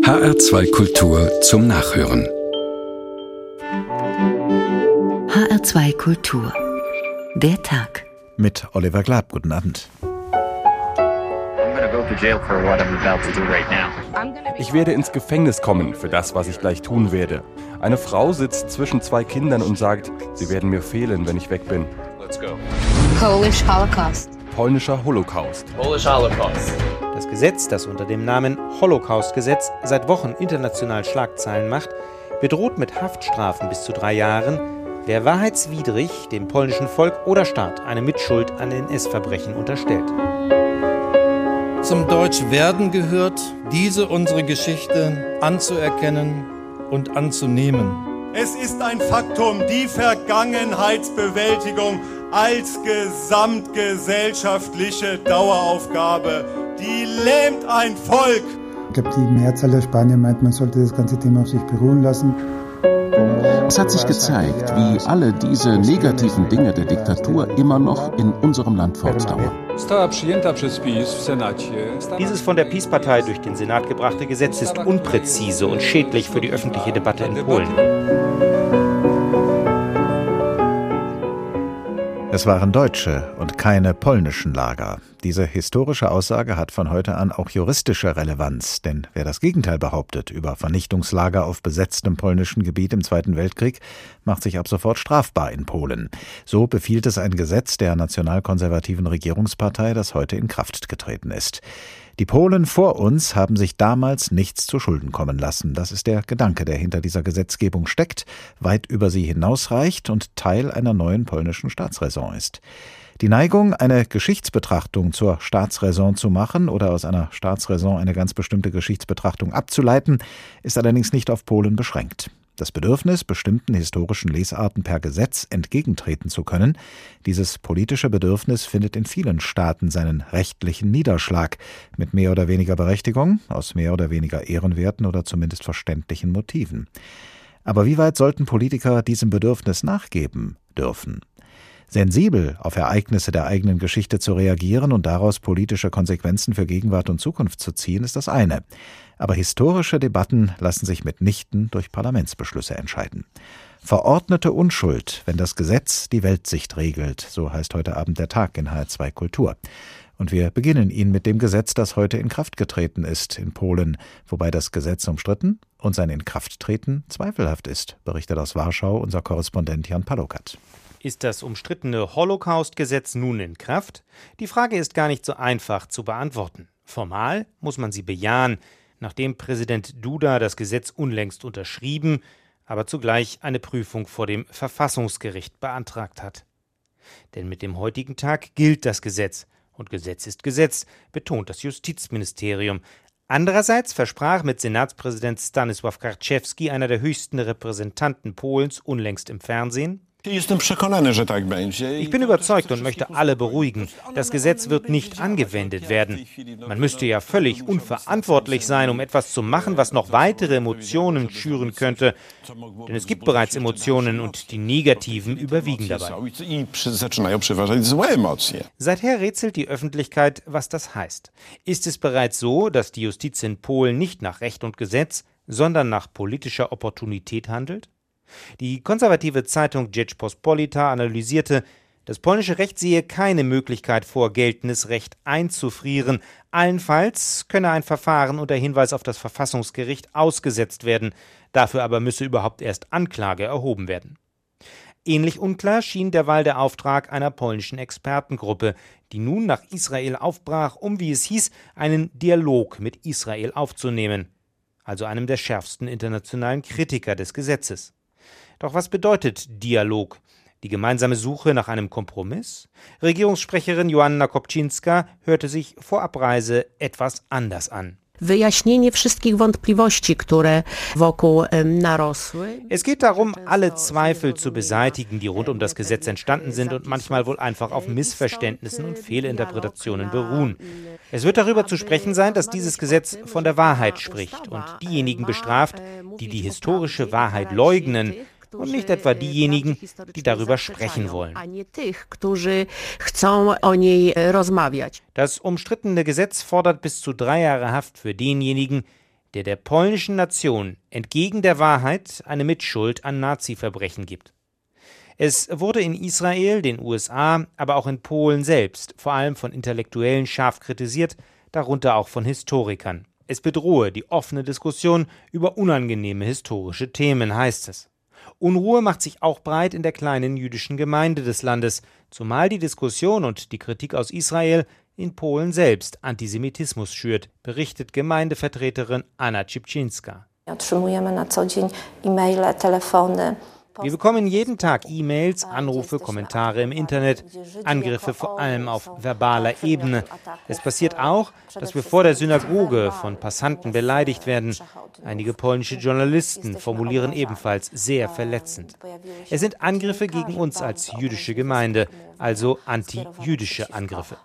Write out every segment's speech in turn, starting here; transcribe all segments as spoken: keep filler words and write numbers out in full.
H R zwei Kultur zum Nachhören. H R zwei Kultur. Der Tag. Mit Oliver Glab. Guten Abend. Ich werde ins Gefängnis kommen für das, was ich gleich tun werde. Eine Frau sitzt zwischen zwei Kindern und sagt, sie werden mir fehlen, wenn ich weg bin. Polish Holocaust. Polnischer Holocaust. Polish Holocaust. Das Gesetz, das unter dem Namen Holocaust-Gesetz seit Wochen international Schlagzeilen macht, bedroht mit Haftstrafen bis zu drei Jahren, wer wahrheitswidrig dem polnischen Volk oder Staat eine Mitschuld an N S-Verbrechen unterstellt. Zum Deutschwerden gehört, diese unsere Geschichte anzuerkennen und anzunehmen. Es ist ein Faktum, die Vergangenheitsbewältigung als gesamtgesellschaftliche Daueraufgabe, die lähmt ein Volk. Ich glaube, die Mehrzahl der Spanier meint, man sollte das ganze Thema auf sich beruhen lassen. Es hat sich gezeigt, wie alle diese negativen Dinge der Diktatur immer noch in unserem Land fortdauern. Dieses von der PiS-Partei durch den Senat gebrachte Gesetz ist unpräzise und schädlich für die öffentliche Debatte in Polen. Es waren Deutsche und keine polnischen Lager. Diese historische Aussage hat von heute an auch juristische Relevanz, denn wer das Gegenteil behauptet über Vernichtungslager auf besetztem polnischen Gebiet im Zweiten Weltkrieg, macht sich ab sofort strafbar in Polen. So befiehlt es ein Gesetz der nationalkonservativen Regierungspartei, das heute in Kraft getreten ist. Die Polen vor uns haben sich damals nichts zu Schulden kommen lassen. Das ist der Gedanke, der hinter dieser Gesetzgebung steckt, weit über sie hinausreicht und Teil einer neuen polnischen Staatsräson ist. Die Neigung, eine Geschichtsbetrachtung zur Staatsräson zu machen oder aus einer Staatsräson eine ganz bestimmte Geschichtsbetrachtung abzuleiten, ist allerdings nicht auf Polen beschränkt. Das Bedürfnis, bestimmten historischen Lesarten per Gesetz entgegentreten zu können, dieses politische Bedürfnis findet in vielen Staaten seinen rechtlichen Niederschlag, mit mehr oder weniger Berechtigung, aus mehr oder weniger ehrenwerten oder zumindest verständlichen Motiven. Aber wie weit sollten Politiker diesem Bedürfnis nachgeben dürfen? Sensibel auf Ereignisse der eigenen Geschichte zu reagieren und daraus politische Konsequenzen für Gegenwart und Zukunft zu ziehen, ist das eine. Aber historische Debatten lassen sich mitnichten durch Parlamentsbeschlüsse entscheiden. Verordnete Unschuld, wenn das Gesetz die Weltsicht regelt, so heißt heute Abend der Tag in H R zwei Kultur. Und wir beginnen ihn mit dem Gesetz, das heute in Kraft getreten ist in Polen, wobei das Gesetz umstritten und sein Inkrafttreten zweifelhaft ist, berichtet aus Warschau unser Korrespondent Jan Palokat. Ist das umstrittene Holocaust-Gesetz nun in Kraft? Die Frage ist gar nicht so einfach zu beantworten. Formal muss man sie bejahen, nachdem Präsident Duda das Gesetz unlängst unterschrieben, aber zugleich eine Prüfung vor dem Verfassungsgericht beantragt hat. Denn mit dem heutigen Tag gilt das Gesetz. Und Gesetz ist Gesetz, betont das Justizministerium. Andererseits versprach mit Senatspräsident Stanisław Karczewski, einer der höchsten Repräsentanten Polens, unlängst im Fernsehen: Ich bin überzeugt und möchte alle beruhigen. Das Gesetz wird nicht angewendet werden. Man müsste ja völlig unverantwortlich sein, um etwas zu machen, was noch weitere Emotionen schüren könnte. Denn es gibt bereits Emotionen und die negativen überwiegen dabei. Seither rätselt die Öffentlichkeit, was das heißt. Ist es bereits so, dass die Justiz in Polen nicht nach Recht und Gesetz, sondern nach politischer Opportunität handelt? Die konservative Zeitung Rzeczpospolita analysierte, das polnische Recht sehe keine Möglichkeit vor, geltendes Recht einzufrieren. Allenfalls könne ein Verfahren unter Hinweis auf das Verfassungsgericht ausgesetzt werden. Dafür aber müsse überhaupt erst Anklage erhoben werden. Ähnlich unklar schien derweil der Auftrag einer polnischen Expertengruppe, die nun nach Israel aufbrach, um, wie es hieß, einen Dialog mit Israel aufzunehmen, also einem der schärfsten internationalen Kritiker des Gesetzes. Doch was bedeutet Dialog? Die gemeinsame Suche nach einem Kompromiss? Regierungssprecherin Joanna Kopczynska hörte sich vor Abreise etwas anders an. Es geht darum, alle Zweifel zu beseitigen, die rund um das Gesetz entstanden sind und manchmal wohl einfach auf Missverständnissen und Fehlinterpretationen beruhen. Es wird darüber zu sprechen sein, dass dieses Gesetz von der Wahrheit spricht und diejenigen bestraft, die die historische Wahrheit leugnen, und nicht etwa diejenigen, die darüber sprechen wollen. Das umstrittene Gesetz fordert bis zu drei Jahre Haft für denjenigen, der der polnischen Nation entgegen der Wahrheit eine Mitschuld an Nazi-Verbrechen gibt. Es wurde in Israel, den U S A, aber auch in Polen selbst, vor allem von Intellektuellen scharf kritisiert, darunter auch von Historikern. Es bedrohe die offene Diskussion über unangenehme historische Themen, heißt es. Unruhe macht sich auch breit in der kleinen jüdischen Gemeinde des Landes, zumal die Diskussion und die Kritik aus Israel in Polen selbst Antisemitismus schürt, berichtet Gemeindevertreterin Anna Cipczynska. Wir bekommen jeden Tag E-Mails, Anrufe, Kommentare im Internet, Angriffe vor allem auf verbaler Ebene. Es passiert auch, dass wir vor der Synagoge von Passanten beleidigt werden. Einige polnische Journalisten formulieren ebenfalls sehr verletzend. Es sind Angriffe gegen uns als jüdische Gemeinde, also anti-jüdische Angriffe.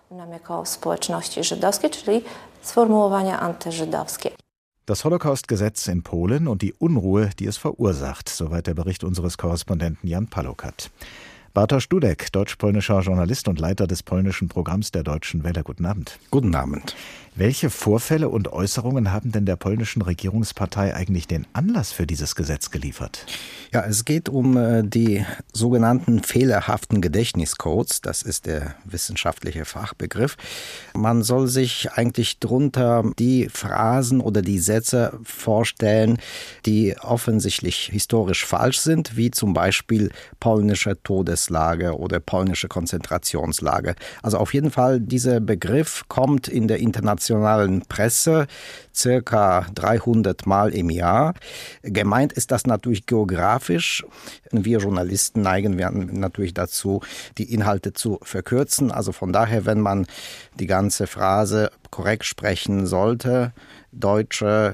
Das Holocaust-Gesetz in Polen und die Unruhe, die es verursacht, soweit der Bericht unseres Korrespondenten Jan Palukat. Bartosz Dudek, deutsch-polnischer Journalist und Leiter des polnischen Programms der Deutschen Welle. Guten Abend. Guten Abend. Welche Vorfälle und Äußerungen haben denn der polnischen Regierungspartei eigentlich den Anlass für dieses Gesetz geliefert? Ja, es geht um äh, die sogenannten fehlerhaften Gedächtniscodes. Das ist der wissenschaftliche Fachbegriff. Man soll sich eigentlich drunter die Phrasen oder die Sätze vorstellen, die offensichtlich historisch falsch sind, wie zum Beispiel polnische Todeslager oder polnische Konzentrationslager. Also auf jeden Fall, dieser Begriff kommt in der internationalen Presse circa dreihundert Mal im Jahr. Gemeint ist das natürlich geografisch. Wir Journalisten neigen wir natürlich dazu, die Inhalte zu verkürzen. Also von daher, wenn man die ganze Phrase korrekt sprechen sollte, deutsche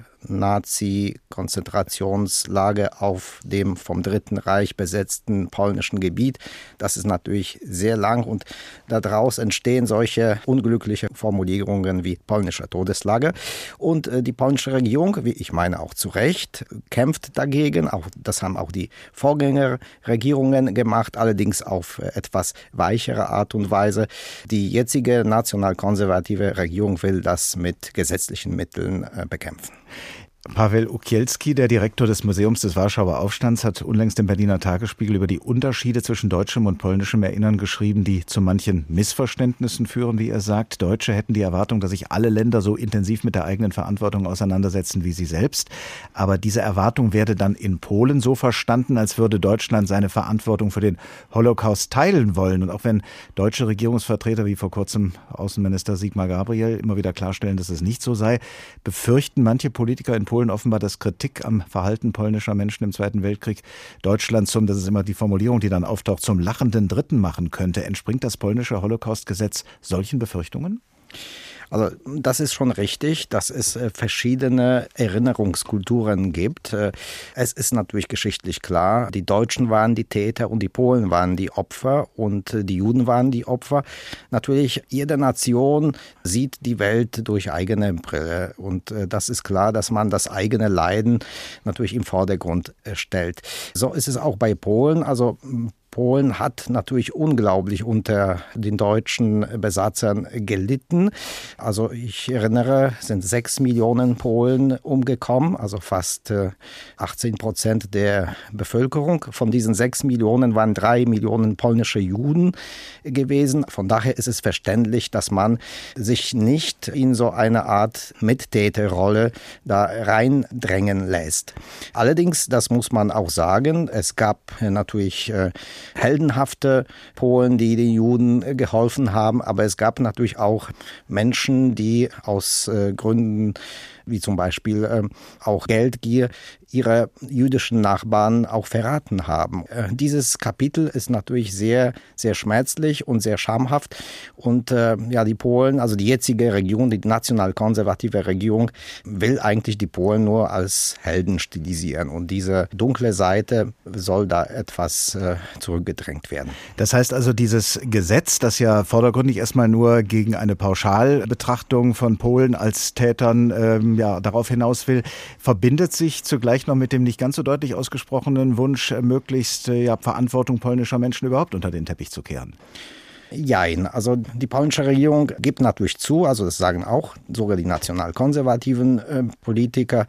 Nazi-Konzentrationslager auf dem vom Dritten Reich besetzten polnischen Gebiet. Das ist natürlich sehr lang und daraus entstehen solche unglückliche Formulierungen wie polnische Todeslager. Und äh, die polnische Regierung, wie ich meine auch zu Recht, kämpft dagegen. Auch, das haben auch die Vorgängerregierungen gemacht, allerdings auf äh, etwas weichere Art und Weise. Die jetzige national-konservative Regierung will das mit gesetzlichen Mitteln äh, bekämpfen. Paweł Ukielski, der Direktor des Museums des Warschauer Aufstands, hat unlängst im Berliner Tagesspiegel über die Unterschiede zwischen deutschem und polnischem Erinnern geschrieben, die zu manchen Missverständnissen führen, wie er sagt. Deutsche hätten die Erwartung, dass sich alle Länder so intensiv mit der eigenen Verantwortung auseinandersetzen wie sie selbst. Aber diese Erwartung werde dann in Polen so verstanden, als würde Deutschland seine Verantwortung für den Holocaust teilen wollen. Und auch wenn deutsche Regierungsvertreter wie vor kurzem Außenminister Sigmar Gabriel immer wieder klarstellen, dass es nicht so sei, befürchten manche Politiker in Polen offenbar, dass Kritik am Verhalten polnischer Menschen im Zweiten Weltkrieg Deutschland zum, das ist immer die Formulierung, die dann auftaucht, zum lachenden Dritten machen könnte. Entspringt das polnische Holocaust-Gesetz solchen Befürchtungen? Also das ist schon richtig, dass es verschiedene Erinnerungskulturen gibt. Es ist natürlich geschichtlich klar, die Deutschen waren die Täter und die Polen waren die Opfer und die Juden waren die Opfer. Natürlich, jede Nation sieht die Welt durch eigene Brille und das ist klar, dass man das eigene Leiden natürlich im Vordergrund stellt. So ist es auch bei Polen. Also Polen hat natürlich unglaublich unter den deutschen Besatzern gelitten. Also ich erinnere, es sind sechs Millionen Polen umgekommen, also fast achtzehn Prozent der Bevölkerung. Von diesen sechs Millionen waren drei Millionen polnische Juden gewesen. Von daher ist es verständlich, dass man sich nicht in so eine Art Mittäterrolle da reindrängen lässt. Allerdings, das muss man auch sagen, es gab natürlich heldenhafte Polen, die den Juden geholfen haben, aber es gab natürlich auch Menschen, die aus äh, Gründen wie zum Beispiel äh, auch Geldgier ihre jüdischen Nachbarn auch verraten haben. Äh, dieses Kapitel ist natürlich sehr, sehr schmerzlich und sehr schamhaft und äh, ja, die Polen, also die jetzige Regierung, die national-konservative Regierung will eigentlich die Polen nur als Helden stilisieren und diese dunkle Seite soll da etwas äh, zurückgedrängt werden. Das heißt also, dieses Gesetz, das ja vordergründig erstmal nur gegen eine Pauschalbetrachtung von Polen als Tätern ähm, ja, darauf hinaus will, verbindet sich zugleich noch mit dem nicht ganz so deutlich ausgesprochenen Wunsch, möglichst ja, Verantwortung polnischer Menschen überhaupt unter den Teppich zu kehren. Jein, also die polnische Regierung gibt natürlich zu, also das sagen auch sogar die nationalkonservativen äh, Politiker,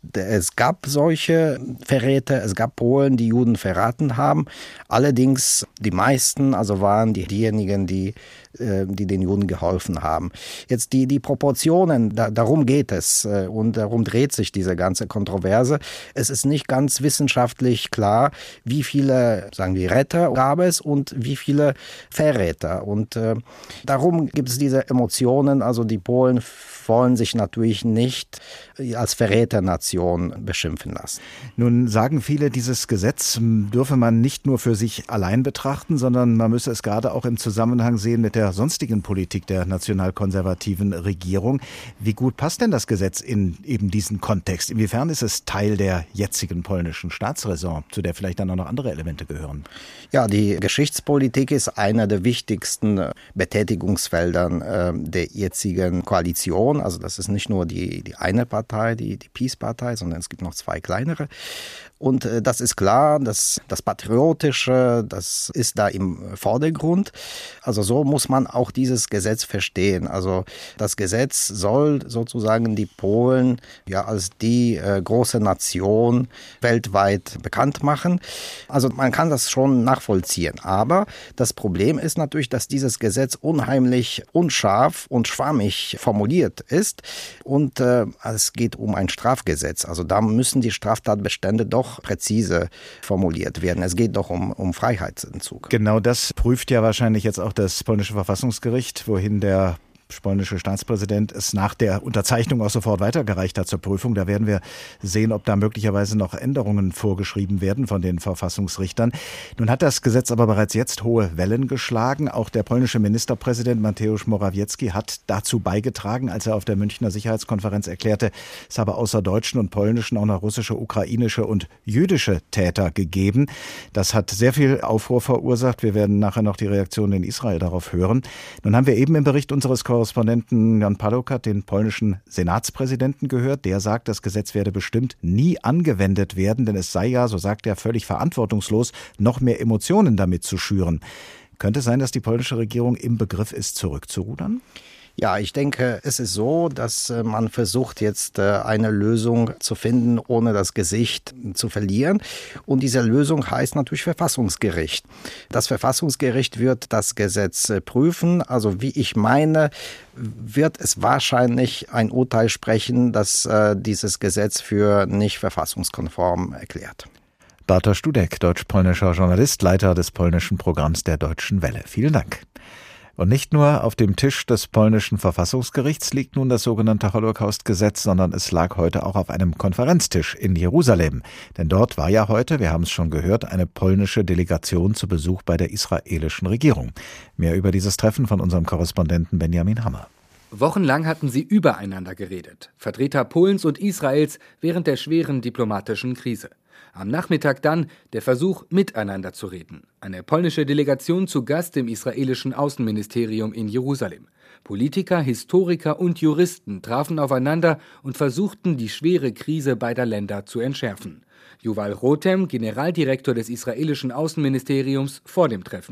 es gab solche Verräter, es gab Polen, die Juden verraten haben. Allerdings die meisten, also waren die, diejenigen, die, äh, die den Juden geholfen haben. Jetzt die, die Proportionen, da, darum geht es äh, und darum dreht sich diese ganze Kontroverse. Es ist nicht ganz wissenschaftlich klar, wie viele, sagen wir, Retter gab es und wie viele Verräter. Und äh, darum gibt es diese Emotionen, also die Polen wollen sich natürlich nicht als Verräternation beschimpfen lassen. Nun sagen viele, dieses Gesetz dürfe man nicht nur für sich allein betrachten, sondern man müsse es gerade auch im Zusammenhang sehen mit der sonstigen Politik der nationalkonservativen Regierung. Wie gut passt denn das Gesetz in eben diesen Kontext? Inwiefern ist es Teil der jetzigen polnischen Staatsräson, zu der vielleicht dann auch noch andere Elemente gehören? Ja, die Geschichtspolitik ist einer der wichtigsten Betätigungsfeldern äh, der jetzigen Koalition. Also das ist nicht nur die, die eine Partei, die, die Peace-Partei, sondern es gibt noch zwei kleinere. Und äh, das ist klar, das, das Patriotische, das ist da im Vordergrund. Also so muss man auch dieses Gesetz verstehen. Also das Gesetz soll sozusagen die Polen ja als die äh, große Nation weltweit bekannt machen. Also man kann das schon nachvollziehen. Aber das Problem ist natürlich, dass dieses Gesetz unheimlich unscharf und schwammig formuliert ist. Und äh, es geht um ein Strafgesetz. Also da müssen die Straftatbestände doch präzise formuliert werden. Es geht doch um, um Freiheitsentzug. Genau das prüft ja wahrscheinlich jetzt auch das polnische Verfassungsgericht, wohin der polnische Staatspräsident es nach der Unterzeichnung auch sofort weitergereicht hat zur Prüfung. Da werden wir sehen, ob da möglicherweise noch Änderungen vorgeschrieben werden von den Verfassungsrichtern. Nun hat das Gesetz aber bereits jetzt hohe Wellen geschlagen. Auch der polnische Ministerpräsident Mateusz Morawiecki hat dazu beigetragen, als er auf der Münchner Sicherheitskonferenz erklärte, es habe außer deutschen und polnischen auch noch russische, ukrainische und jüdische Täter gegeben. Das hat sehr viel Aufruhr verursacht. Wir werden nachher noch die Reaktion in Israel darauf hören. Nun haben wir eben im Bericht unseres Korrespondenten Jan Palukat den polnischen Senatspräsidenten gehört. Der sagt, das Gesetz werde bestimmt nie angewendet werden, denn es sei ja, so sagt er, völlig verantwortungslos, noch mehr Emotionen damit zu schüren. Könnte es sein, dass die polnische Regierung im Begriff ist, zurückzurudern? Ja, ich denke, es ist so, dass man versucht jetzt eine Lösung zu finden, ohne das Gesicht zu verlieren. Und diese Lösung heißt natürlich Verfassungsgericht. Das Verfassungsgericht wird das Gesetz prüfen. Also wie ich meine, wird es wahrscheinlich ein Urteil sprechen, das dieses Gesetz für nicht verfassungskonform erklärt. Bartosz Studek, deutsch-polnischer Journalist, Leiter des polnischen Programms der Deutschen Welle. Vielen Dank. Und nicht nur auf dem Tisch des polnischen Verfassungsgerichts liegt nun das sogenannte Holocaust-Gesetz, sondern es lag heute auch auf einem Konferenztisch in Jerusalem. Denn dort war ja heute, wir haben es schon gehört, eine polnische Delegation zu Besuch bei der israelischen Regierung. Mehr über dieses Treffen von unserem Korrespondenten Benjamin Hammer. Wochenlang hatten sie übereinander geredet, Vertreter Polens und Israels während der schweren diplomatischen Krise. Am Nachmittag dann der Versuch, miteinander zu reden. Eine polnische Delegation zu Gast im israelischen Außenministerium in Jerusalem. Politiker, Historiker und Juristen trafen aufeinander und versuchten, die schwere Krise beider Länder zu entschärfen. Yuval Rotem, Generaldirektor des israelischen Außenministeriums, vor dem Treffen.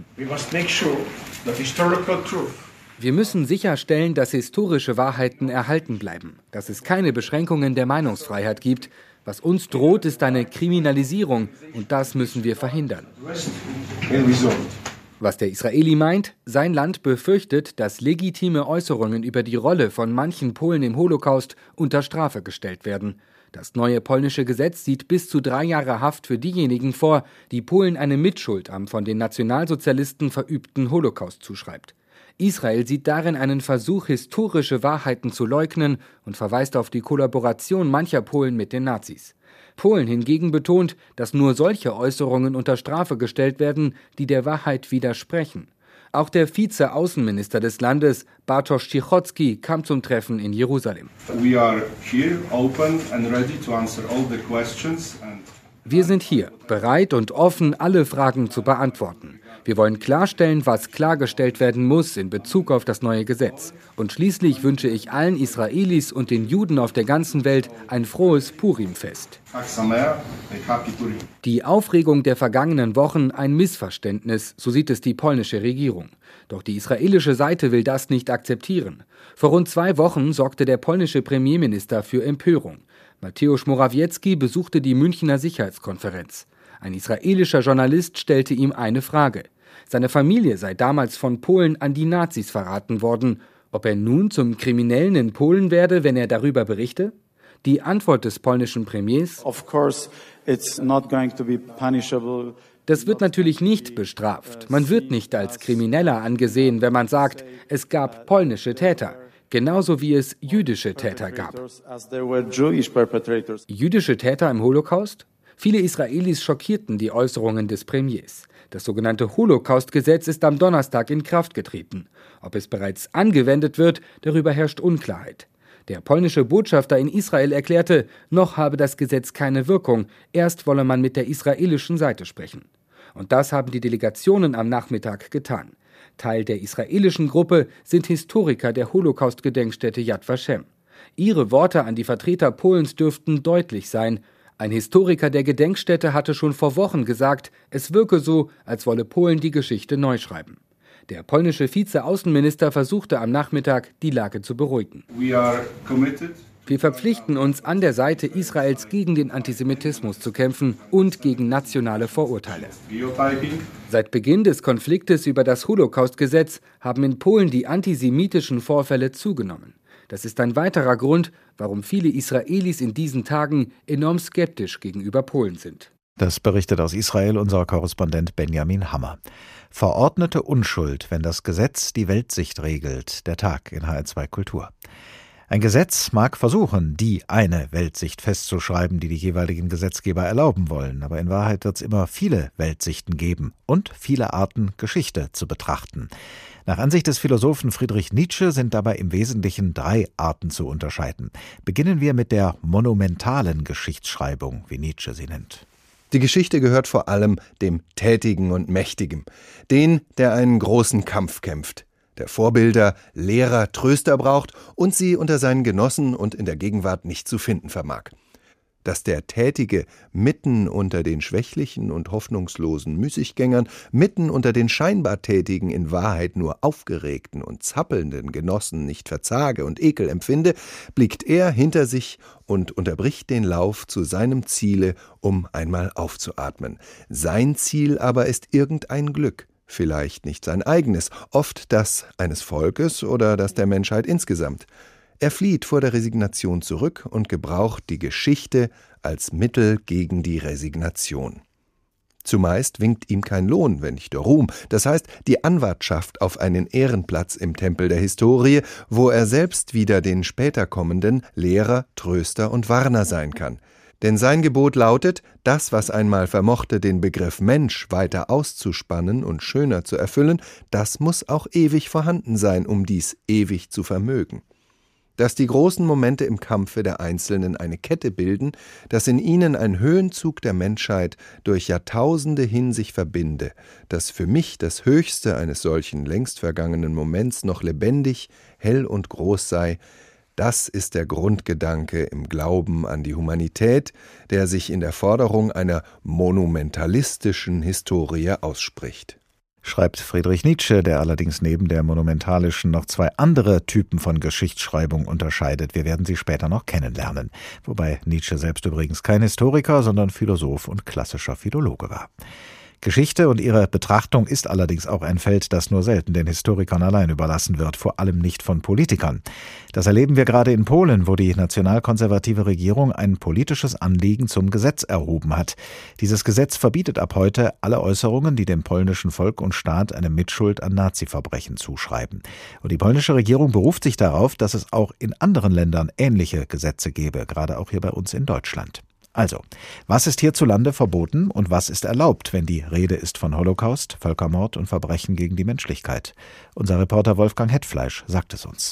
Wir müssen sicherstellen, dass historische Wahrheiten erhalten bleiben, dass es keine Beschränkungen der Meinungsfreiheit gibt. Was uns droht, ist eine Kriminalisierung und das müssen wir verhindern. Was der Israeli meint, sein Land befürchtet, dass legitime Äußerungen über die Rolle von manchen Polen im Holocaust unter Strafe gestellt werden. Das neue polnische Gesetz sieht bis zu drei Jahre Haft für diejenigen vor, die Polen eine Mitschuld am von den Nationalsozialisten verübten Holocaust zuschreibt. Israel sieht darin einen Versuch, historische Wahrheiten zu leugnen und verweist auf die Kollaboration mancher Polen mit den Nazis. Polen hingegen betont, dass nur solche Äußerungen unter Strafe gestellt werden, die der Wahrheit widersprechen. Auch der Vize-Außenminister des Landes, Bartosz Cichocki, kam zum Treffen in Jerusalem. We are here, open and ready to answer all the questions and Wir sind hier, bereit und offen, alle Fragen zu beantworten. Wir wollen klarstellen, was klargestellt werden muss in Bezug auf das neue Gesetz. Und schließlich wünsche ich allen Israelis und den Juden auf der ganzen Welt ein frohes Purim-Fest. Die Aufregung der vergangenen Wochen ein Missverständnis, so sieht es die polnische Regierung. Doch die israelische Seite will das nicht akzeptieren. Vor rund zwei Wochen sorgte der polnische Premierminister für Empörung. Mateusz Morawiecki besuchte die Münchner Sicherheitskonferenz. Ein israelischer Journalist stellte ihm eine Frage. Seine Familie sei damals von Polen an die Nazis verraten worden. Ob er nun zum Kriminellen in Polen werde, wenn er darüber berichte? Die Antwort des polnischen Premiers: Of course, it's not going to be punishable. Das wird natürlich nicht bestraft. Man wird nicht als Krimineller angesehen, wenn man sagt, es gab polnische Täter. Genauso wie es jüdische Täter gab. Jüdische Täter im Holocaust? Viele Israelis schockierten die Äußerungen des Premiers. Das sogenannte Holocaust-Gesetz ist am Donnerstag in Kraft getreten. Ob es bereits angewendet wird, darüber herrscht Unklarheit. Der polnische Botschafter in Israel erklärte, noch habe das Gesetz keine Wirkung, erst wolle man mit der israelischen Seite sprechen. Und das haben die Delegationen am Nachmittag getan. Teil der israelischen Gruppe sind Historiker der Holocaust-Gedenkstätte Yad Vashem. Ihre Worte an die Vertreter Polens dürften deutlich sein. Ein Historiker der Gedenkstätte hatte schon vor Wochen gesagt, es wirke so, als wolle Polen die Geschichte neu schreiben. Der polnische Vize-Außenminister versuchte am Nachmittag, die Lage zu beruhigen. Wir verpflichten uns, an der Seite Israels gegen den Antisemitismus zu kämpfen und gegen nationale Vorurteile. Seit Beginn des Konfliktes über das Holocaust-Gesetz haben in Polen die antisemitischen Vorfälle zugenommen. Das ist ein weiterer Grund, warum viele Israelis in diesen Tagen enorm skeptisch gegenüber Polen sind. Das berichtet aus Israel unser Korrespondent Benjamin Hammer. Verordnete Unschuld, wenn das Gesetz die Weltsicht regelt. Der Tag in H R zwei Kultur. Ein Gesetz mag versuchen, die eine Weltsicht festzuschreiben, die die jeweiligen Gesetzgeber erlauben wollen. Aber in Wahrheit wird es immer viele Weltsichten geben und viele Arten, Geschichte zu betrachten. Nach Ansicht des Philosophen Friedrich Nietzsche sind dabei im Wesentlichen drei Arten zu unterscheiden. Beginnen wir mit der monumentalen Geschichtsschreibung, wie Nietzsche sie nennt. Die Geschichte gehört vor allem dem Tätigen und Mächtigen, den, der einen großen Kampf kämpft, der Vorbilder, Lehrer, Tröster braucht und sie unter seinen Genossen und in der Gegenwart nicht zu finden vermag. Dass der Tätige mitten unter den schwächlichen und hoffnungslosen Müßiggängern, mitten unter den scheinbar Tätigen in Wahrheit nur aufgeregten und zappelnden Genossen nicht Verzage und Ekel empfinde, blickt er hinter sich und unterbricht den Lauf zu seinem Ziele, um einmal aufzuatmen. Sein Ziel aber ist irgendein Glück. Vielleicht nicht sein eigenes, oft das eines Volkes oder das der Menschheit insgesamt. Er flieht vor der Resignation zurück und gebraucht die Geschichte als Mittel gegen die Resignation. Zumeist winkt ihm kein Lohn, wenn nicht der Ruhm, das heißt die Anwartschaft auf einen Ehrenplatz im Tempel der Historie, wo er selbst wieder den später kommenden Lehrer, Tröster und Warner sein kann. Denn sein Gebot lautet, das, was einmal vermochte, den Begriff Mensch weiter auszuspannen und schöner zu erfüllen, das muss auch ewig vorhanden sein, um dies ewig zu vermögen. Dass die großen Momente im Kampfe der Einzelnen eine Kette bilden, dass in ihnen ein Höhenzug der Menschheit durch Jahrtausende hin sich verbinde, dass für mich das Höchste eines solchen längst vergangenen Moments noch lebendig, hell und groß sei, das ist der Grundgedanke im Glauben an die Humanität, der sich in der Forderung einer monumentalistischen Historie ausspricht. Schreibt Friedrich Nietzsche, der allerdings neben der monumentalischen noch zwei andere Typen von Geschichtsschreibung unterscheidet. Wir werden sie später noch kennenlernen. Wobei Nietzsche selbst übrigens kein Historiker, sondern Philosoph und klassischer Philologe war. Geschichte und ihre Betrachtung ist allerdings auch ein Feld, das nur selten den Historikern allein überlassen wird, vor allem nicht von Politikern. Das erleben wir gerade in Polen, wo die nationalkonservative Regierung ein politisches Anliegen zum Gesetz erhoben hat. Dieses Gesetz verbietet ab heute alle Äußerungen, die dem polnischen Volk und Staat eine Mitschuld an Naziverbrechen zuschreiben. Und die polnische Regierung beruft sich darauf, dass es auch in anderen Ländern ähnliche Gesetze gebe, gerade auch hier bei uns in Deutschland. Also, was ist hierzulande verboten und was ist erlaubt, wenn die Rede ist von Holocaust, Völkermord und Verbrechen gegen die Menschlichkeit? Unser Reporter Wolfgang Hetfleisch sagt es uns.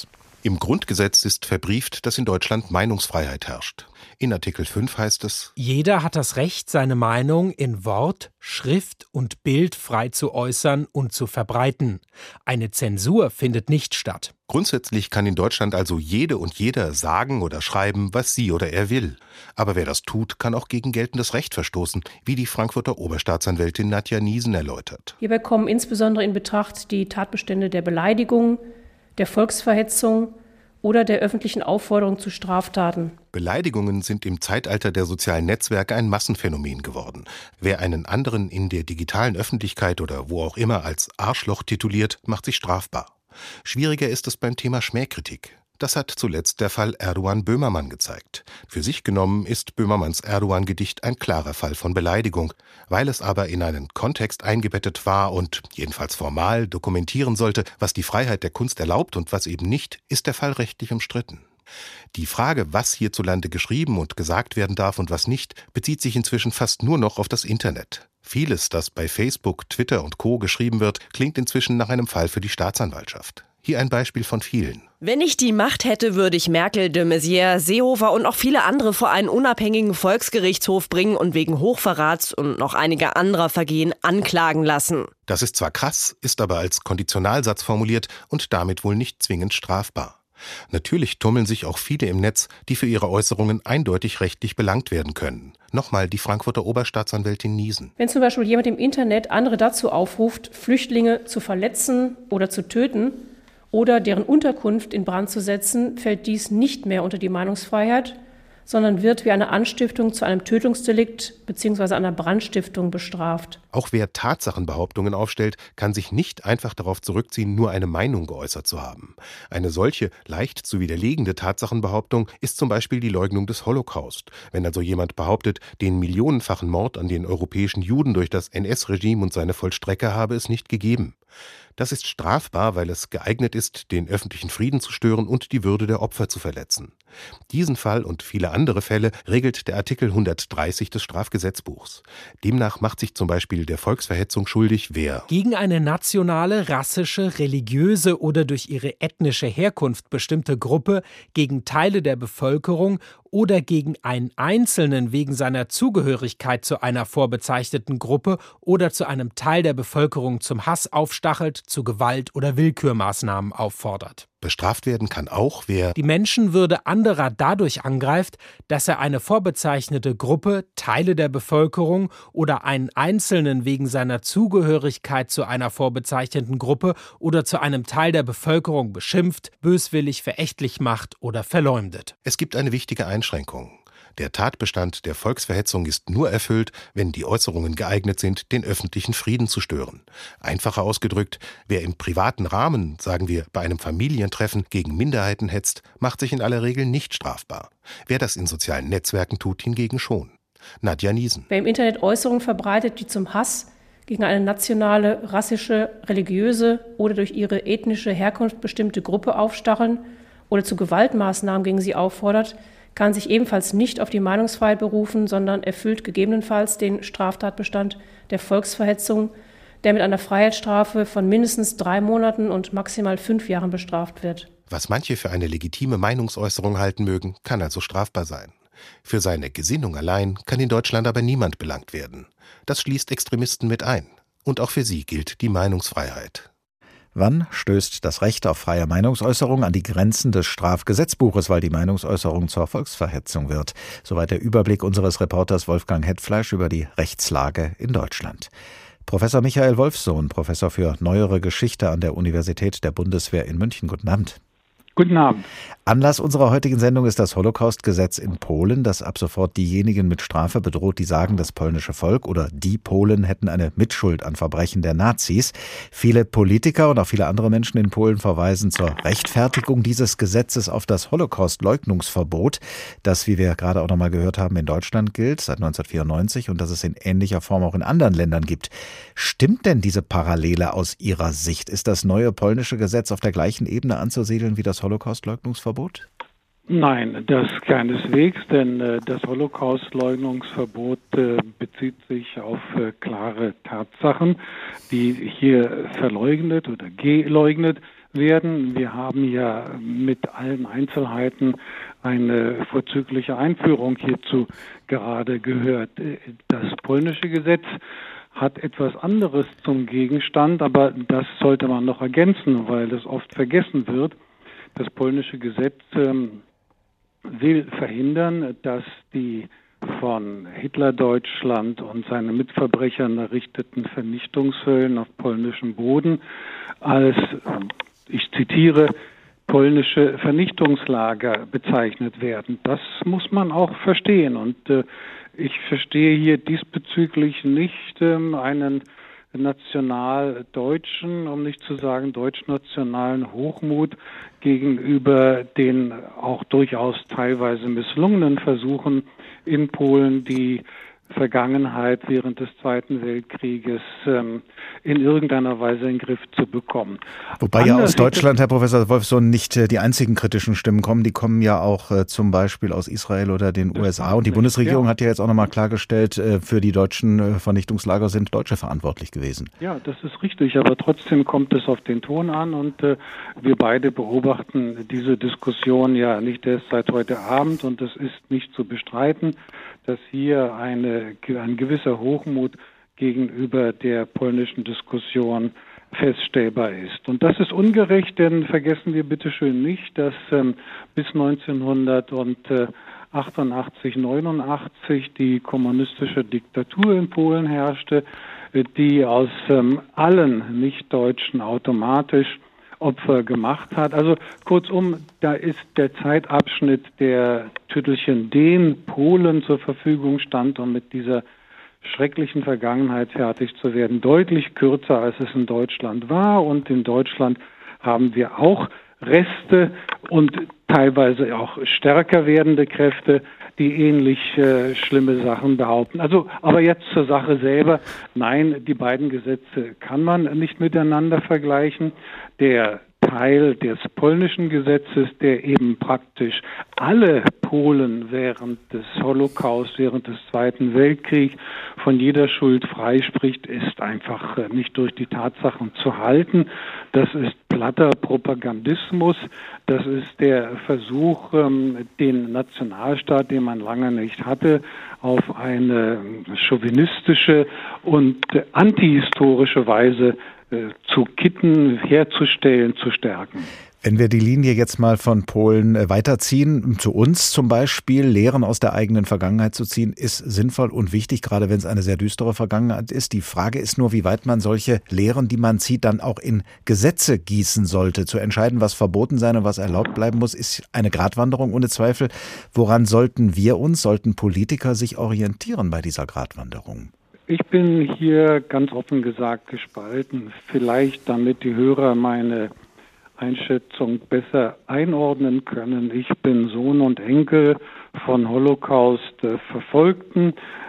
Im Grundgesetz ist verbrieft, dass in Deutschland Meinungsfreiheit herrscht. In Artikel fünf heißt es: Jeder hat das Recht, seine Meinung in Wort, Schrift und Bild frei zu äußern und zu verbreiten. Eine Zensur findet nicht statt. Grundsätzlich kann in Deutschland also jede und jeder sagen oder schreiben, was sie oder er will. Aber wer das tut, kann auch gegen geltendes Recht verstoßen, wie die Frankfurter Oberstaatsanwältin Nadja Niesen erläutert. Hierbei kommen insbesondere in Betracht die Tatbestände der Beleidigung, der Volksverhetzung oder der öffentlichen Aufforderung zu Straftaten. Beleidigungen sind im Zeitalter der sozialen Netzwerke ein Massenphänomen geworden. Wer einen anderen in der digitalen Öffentlichkeit oder wo auch immer als Arschloch tituliert, macht sich strafbar. Schwieriger ist es beim Thema Schmähkritik. Das hat zuletzt der Fall Erdogan Böhmermann gezeigt. Für sich genommen ist Böhmermanns Erdogan-Gedicht ein klarer Fall von Beleidigung. Weil es aber in einen Kontext eingebettet war und jedenfalls formal dokumentieren sollte, was die Freiheit der Kunst erlaubt und was eben nicht, ist der Fall rechtlich umstritten. Die Frage, was hierzulande geschrieben und gesagt werden darf und was nicht, bezieht sich inzwischen fast nur noch auf das Internet. Vieles, das bei Facebook, Twitter und Co. geschrieben wird, klingt inzwischen nach einem Fall für die Staatsanwaltschaft. Hier ein Beispiel von vielen. Wenn ich die Macht hätte, würde ich Merkel, de Maizière, Seehofer und auch viele andere vor einen unabhängigen Volksgerichtshof bringen und wegen Hochverrats und noch einiger anderer Vergehen anklagen lassen. Das ist zwar krass, ist aber als Konditionalsatz formuliert und damit wohl nicht zwingend strafbar. Natürlich tummeln sich auch viele im Netz, die für ihre Äußerungen eindeutig rechtlich belangt werden können. Nochmal die Frankfurter Oberstaatsanwältin Niesen. Wenn zum Beispiel jemand im Internet andere dazu aufruft, Flüchtlinge zu verletzen oder zu töten oder deren Unterkunft in Brand zu setzen, fällt dies nicht mehr unter die Meinungsfreiheit, sondern wird wie eine Anstiftung zu einem Tötungsdelikt bzw. einer Brandstiftung bestraft. Auch wer Tatsachenbehauptungen aufstellt, kann sich nicht einfach darauf zurückziehen, nur eine Meinung geäußert zu haben. Eine solche leicht zu widerlegende Tatsachenbehauptung ist zum Beispiel die Leugnung des Holocaust. Wenn also jemand behauptet, den millionenfachen Mord an den europäischen Juden durch das N S-Regime und seine Vollstrecker habe es nicht gegeben. Das ist strafbar, weil es geeignet ist, den öffentlichen Frieden zu stören und die Würde der Opfer zu verletzen. Diesen Fall und viele andere Fälle regelt der Artikel hundertdreißig des Strafgesetzbuchs. Demnach macht sich zum Beispiel der Volksverhetzung schuldig, wer gegen eine nationale, rassische, religiöse oder durch ihre ethnische Herkunft bestimmte Gruppe, gegen Teile der Bevölkerung oder gegen einen Einzelnen wegen seiner Zugehörigkeit zu einer vorbezeichneten Gruppe oder zu einem Teil der Bevölkerung zum Hass aufstachelt, zu Gewalt oder Willkürmaßnahmen auffordert. Bestraft werden kann auch, wer die Menschenwürde anderer dadurch angreift, dass er eine vorbezeichnete Gruppe, Teile der Bevölkerung oder einen Einzelnen wegen seiner Zugehörigkeit zu einer vorbezeichneten Gruppe oder zu einem Teil der Bevölkerung beschimpft, böswillig, verächtlich macht oder verleumdet. Es gibt eine wichtige Einschränkung. Der Tatbestand der Volksverhetzung ist nur erfüllt, wenn die Äußerungen geeignet sind, den öffentlichen Frieden zu stören. Einfacher ausgedrückt, wer im privaten Rahmen, sagen wir bei einem Familientreffen, gegen Minderheiten hetzt, macht sich in aller Regel nicht strafbar. Wer das in sozialen Netzwerken tut, hingegen schon. Nadja Niesen. Wer im Internet Äußerungen verbreitet, die zum Hass gegen eine nationale, rassische, religiöse oder durch ihre ethnische Herkunft bestimmte Gruppe aufstacheln oder zu Gewaltmaßnahmen gegen sie auffordert, kann sich ebenfalls nicht auf die Meinungsfreiheit berufen, sondern erfüllt gegebenenfalls den Straftatbestand der Volksverhetzung, der mit einer Freiheitsstrafe von mindestens drei Monaten und maximal fünf Jahren bestraft wird. Was manche für eine legitime Meinungsäußerung halten mögen, kann also strafbar sein. Für seine Gesinnung allein kann in Deutschland aber niemand belangt werden. Das schließt Extremisten mit ein. Und auch für sie gilt die Meinungsfreiheit. Wann stößt das Recht auf freie Meinungsäußerung an die Grenzen des Strafgesetzbuches, weil die Meinungsäußerung zur Volksverhetzung wird? Soweit der Überblick unseres Reporters Wolfgang Hetfleisch über die Rechtslage in Deutschland. Professor Michael Wolfsohn, Professor für Neuere Geschichte an der Universität der Bundeswehr in München. Guten Abend. Guten Abend. Anlass unserer heutigen Sendung ist das Holocaust-Gesetz in Polen, das ab sofort diejenigen mit Strafe bedroht, die sagen, das polnische Volk oder die Polen hätten eine Mitschuld an Verbrechen der Nazis. Viele Politiker und auch viele andere Menschen in Polen verweisen zur Rechtfertigung dieses Gesetzes auf das Holocaust-Leugnungsverbot, das, wie wir gerade auch noch mal gehört haben, in Deutschland gilt seit neunzehnhundertvierundneunzig und das es in ähnlicher Form auch in anderen Ländern gibt. Stimmt denn diese Parallele aus Ihrer Sicht? Ist das neue polnische Gesetz auf der gleichen Ebene anzusiedeln wie das Holocaust-Leugnungsverbot? Nein, das keineswegs, denn äh, das Holocaust-Leugnungsverbot äh, bezieht sich auf äh, klare Tatsachen, die hier verleugnet oder geleugnet werden. Wir haben ja mit allen Einzelheiten eine vorzügliche Einführung hierzu gerade gehört. Das polnische Gesetz hat etwas anderes zum Gegenstand, aber das sollte man noch ergänzen, weil es oft vergessen wird. Das polnische Gesetz ähm, will verhindern, dass die von Hitlerdeutschland und seinen Mitverbrechern errichteten Vernichtungshöllen auf polnischem Boden als, ich zitiere, polnische Vernichtungslager bezeichnet werden. Das muss man auch verstehen. Und äh, ich verstehe hier diesbezüglich nicht ähm, einen national-deutschen, um nicht zu sagen deutsch-nationalen Hochmut gegenüber den auch durchaus teilweise misslungenen Versuchen in Polen, die Vergangenheit während des Zweiten Weltkrieges ähm, in irgendeiner Weise in den Griff zu bekommen. Wobei ja aus Deutschland, Herr Professor Wolfsohn, nicht äh, die einzigen kritischen Stimmen kommen. Die kommen ja auch äh, zum Beispiel aus Israel oder den U S A. Und die Bundesregierung ja. hat ja jetzt auch nochmal klargestellt, äh, für die deutschen äh, Vernichtungslager sind Deutsche verantwortlich gewesen. Ja, das ist richtig. Aber trotzdem kommt es auf den Ton an. Und äh, wir beide beobachten diese Diskussion ja nicht erst seit heute Abend. Und es ist nicht zu bestreiten, dass hier eine, ein gewisser Hochmut gegenüber der polnischen Diskussion feststellbar ist. Und das ist ungerecht, denn vergessen wir bitte schön nicht, dass ähm, bis neunzehnhundertachtundachtzig, neunundachtzig die kommunistische Diktatur in Polen herrschte, die aus ähm, allen Nichtdeutschen automatisch Opfer gemacht hat. Also kurzum, da ist der Zeitabschnitt, der Tüttelchen den Polen zur Verfügung stand, um mit dieser schrecklichen Vergangenheit fertig zu werden, deutlich kürzer, als es in Deutschland war. Und in Deutschland haben wir auch Reste und teilweise auch stärker werdende Kräfte, die ähnlich äh, schlimme Sachen behaupten. Also, aber jetzt zur Sache selber. Nein, die beiden Gesetze kann man nicht miteinander vergleichen. Der Teil des polnischen Gesetzes, der eben praktisch alle Polen während des Holocaust, während des Zweiten Weltkriegs von jeder Schuld freispricht, ist einfach nicht durch die Tatsachen zu halten. Das ist platter Propagandismus. Das ist der Versuch, den Nationalstaat, den man lange nicht hatte, auf eine chauvinistische und antihistorische Weise zu kitten, herzustellen, zu stärken. Wenn wir die Linie jetzt mal von Polen weiterziehen, zu uns zum Beispiel, Lehren aus der eigenen Vergangenheit zu ziehen, ist sinnvoll und wichtig, gerade wenn es eine sehr düstere Vergangenheit ist. Die Frage ist nur, wie weit man solche Lehren, die man zieht, dann auch in Gesetze gießen sollte. Zu entscheiden, was verboten sein und was erlaubt bleiben muss, ist eine Gratwanderung ohne Zweifel. Woran sollten wir uns, sollten Politiker sich orientieren bei dieser Gratwanderung? Ich bin hier ganz offen gesagt gespalten. Vielleicht, damit die Hörer meine Einschätzung besser einordnen können. Ich bin Sohn und Enkel von Holocaust-Verfolgten,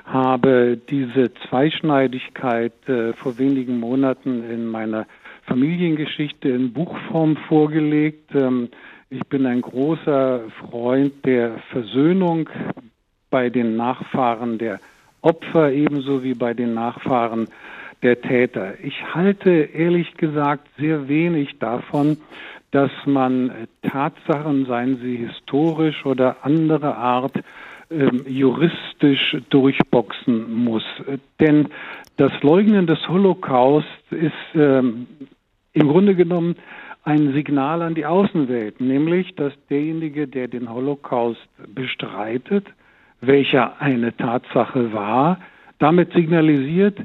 habe diese Zweischneidigkeit äh, vor wenigen Monaten in meiner Familiengeschichte in Buchform vorgelegt. Ähm, ich bin ein großer Freund der Versöhnung bei den Nachfahren der Opfer ebenso wie bei den Nachfahren der Täter. Ich halte ehrlich gesagt sehr wenig davon, dass man Tatsachen, seien sie historisch oder andere Art, ähm, juristisch durchboxen muss. Denn das Leugnen des Holocaust ist ähm, im Grunde genommen ein Signal an die Außenwelt, nämlich, dass derjenige, der den Holocaust bestreitet, welcher eine Tatsache war, damit signalisiert,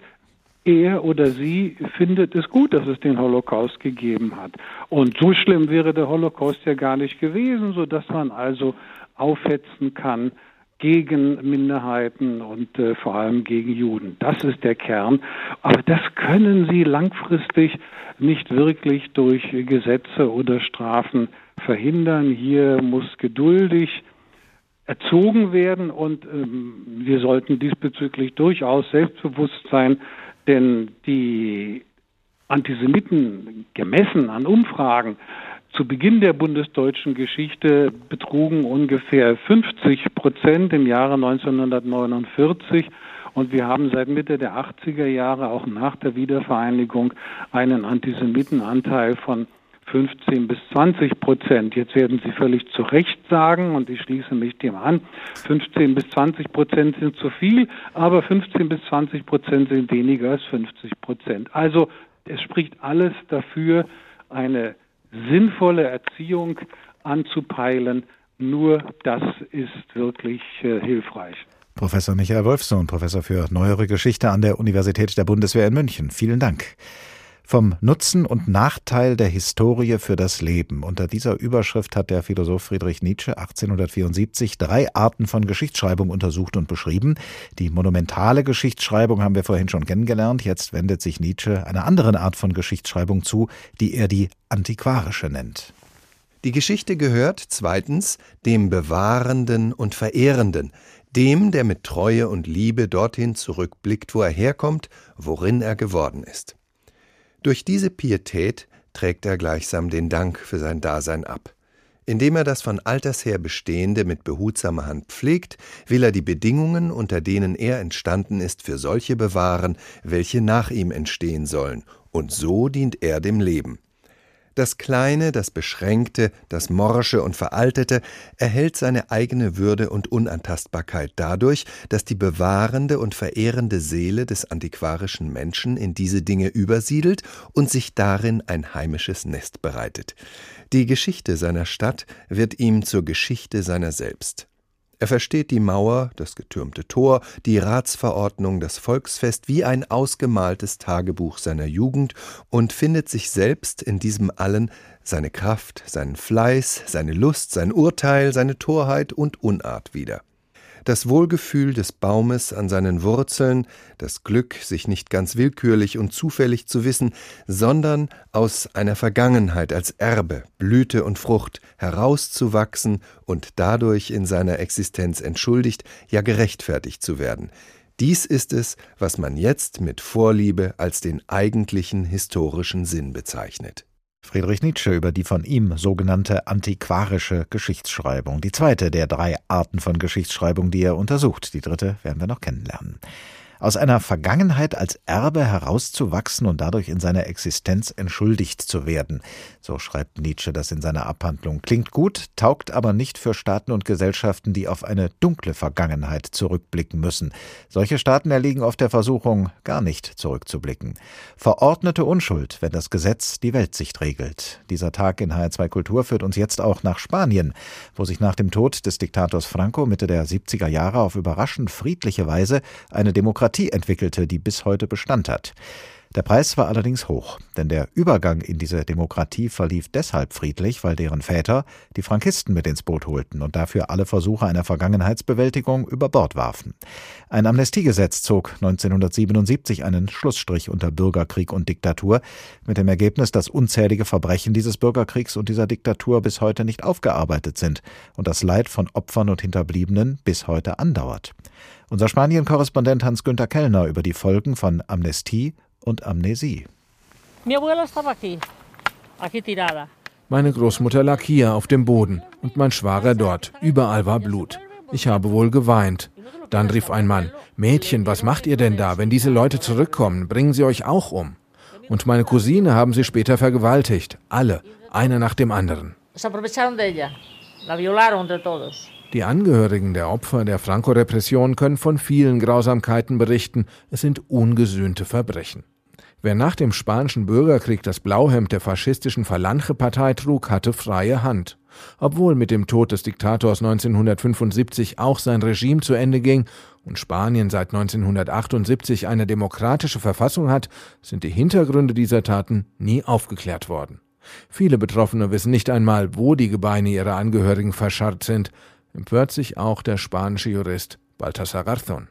er oder sie findet es gut, dass es den Holocaust gegeben hat. Und so schlimm wäre der Holocaust ja gar nicht gewesen, sodass man also aufhetzen kann gegen Minderheiten und äh, vor allem gegen Juden. Das ist der Kern. Aber das können Sie langfristig nicht wirklich durch Gesetze oder Strafen verhindern. Hier muss geduldig erzogen werden und ähm, wir sollten diesbezüglich durchaus selbstbewusst sein, denn die Antisemiten, gemessen an Umfragen, zu Beginn der bundesdeutschen Geschichte betrugen ungefähr fünfzig Prozent im Jahre neunzehnhundertneunundvierzig und wir haben seit Mitte der achtziger Jahre, auch nach der Wiedervereinigung, einen Antisemitenanteil von fünfzehn bis zwanzig Prozent. Jetzt werden Sie völlig zu Recht sagen, und ich schließe mich dem an, fünfzehn bis zwanzig Prozent sind zu viel, aber fünfzehn bis zwanzig Prozent sind weniger als fünfzig Prozent. Also es spricht alles dafür, eine sinnvolle Erziehung anzupeilen. Nur das ist wirklich äh, hilfreich. Professor Michael Wolfsohn, Professor für Neuere Geschichte an der Universität der Bundeswehr in München. Vielen Dank. Vom Nutzen und Nachteil der Historie für das Leben. Unter dieser Überschrift hat der Philosoph Friedrich Nietzsche achtzehnhundertvierundsiebzig drei Arten von Geschichtsschreibung untersucht und beschrieben. Die monumentale Geschichtsschreibung haben wir vorhin schon kennengelernt. Jetzt wendet sich Nietzsche einer anderen Art von Geschichtsschreibung zu, die er die antiquarische nennt. Die Geschichte gehört zweitens dem Bewahrenden und Verehrenden, dem, der mit Treue und Liebe dorthin zurückblickt, wo er herkommt, worin er geworden ist. Durch diese Pietät trägt er gleichsam den Dank für sein Dasein ab. Indem er das von alters her Bestehende mit behutsamer Hand pflegt, will er die Bedingungen, unter denen er entstanden ist, für solche bewahren, welche nach ihm entstehen sollen, und so dient er dem Leben. Das Kleine, das Beschränkte, das Morsche und Veraltete erhält seine eigene Würde und Unantastbarkeit dadurch, dass die bewahrende und verehrende Seele des antiquarischen Menschen in diese Dinge übersiedelt und sich darin ein heimisches Nest bereitet. Die Geschichte seiner Stadt wird ihm zur Geschichte seiner selbst. Er versteht die Mauer, das getürmte Tor, die Ratsverordnung, das Volksfest wie ein ausgemaltes Tagebuch seiner Jugend und findet sich selbst in diesem Allen seine Kraft, seinen Fleiß, seine Lust, sein Urteil, seine Torheit und Unart wieder. Das Wohlgefühl des Baumes an seinen Wurzeln, das Glück, sich nicht ganz willkürlich und zufällig zu wissen, sondern aus einer Vergangenheit als Erbe, Blüte und Frucht herauszuwachsen und dadurch in seiner Existenz entschuldigt, ja gerechtfertigt zu werden. Dies ist es, was man jetzt mit Vorliebe als den eigentlichen historischen Sinn bezeichnet. Friedrich Nietzsche über die von ihm sogenannte antiquarische Geschichtsschreibung. Die zweite der drei Arten von Geschichtsschreibung, die er untersucht. Die dritte werden wir noch kennenlernen. Aus einer Vergangenheit als Erbe herauszuwachsen und dadurch in seiner Existenz entschuldigt zu werden. So schreibt Nietzsche das in seiner Abhandlung. Klingt gut, taugt aber nicht für Staaten und Gesellschaften, die auf eine dunkle Vergangenheit zurückblicken müssen. Solche Staaten erliegen oft der Versuchung, gar nicht zurückzublicken. Verordnete Unschuld, wenn das Gesetz die Weltsicht regelt. Dieser Tag in H R zwei Kultur führt uns jetzt auch nach Spanien, wo sich nach dem Tod des Diktators Franco Mitte der siebziger Jahre auf überraschend friedliche Weise eine Demokratie entwickelte, die bis heute Bestand hat. Der Preis war allerdings hoch, denn der Übergang in diese Demokratie verlief deshalb friedlich, weil deren Väter die Frankisten mit ins Boot holten und dafür alle Versuche einer Vergangenheitsbewältigung über Bord warfen. Ein Amnestiegesetz zog neunzehnhundertsiebenundsiebzig einen Schlussstrich unter Bürgerkrieg und Diktatur, mit dem Ergebnis, dass unzählige Verbrechen dieses Bürgerkriegs und dieser Diktatur bis heute nicht aufgearbeitet sind und das Leid von Opfern und Hinterbliebenen bis heute andauert. Unser Spanien-Korrespondent Hans-Günther Kellner über die Folgen von Amnestie und Amnesie. Meine Großmutter lag hier auf dem Boden und mein Schwager dort. Überall war Blut. Ich habe wohl geweint. Dann rief ein Mann: Mädchen, was macht ihr denn da? Wenn diese Leute zurückkommen, bringen sie euch auch um. Und meine Cousine haben sie später vergewaltigt. Alle, einer nach dem anderen. Die Angehörigen der Opfer der Franco-Repression können von vielen Grausamkeiten berichten. Es sind ungesühnte Verbrechen. Wer nach dem Spanischen Bürgerkrieg das Blauhemd der faschistischen Falange-Partei trug, hatte freie Hand. Obwohl mit dem Tod des Diktators neunzehnhundertfünfundsiebzig auch sein Regime zu Ende ging und Spanien seit neunzehnhundertachtundsiebzig eine demokratische Verfassung hat, sind die Hintergründe dieser Taten nie aufgeklärt worden. Viele Betroffene wissen nicht einmal, wo die Gebeine ihrer Angehörigen verscharrt sind, empört sich auch der spanische Jurist Baltasar Garzón.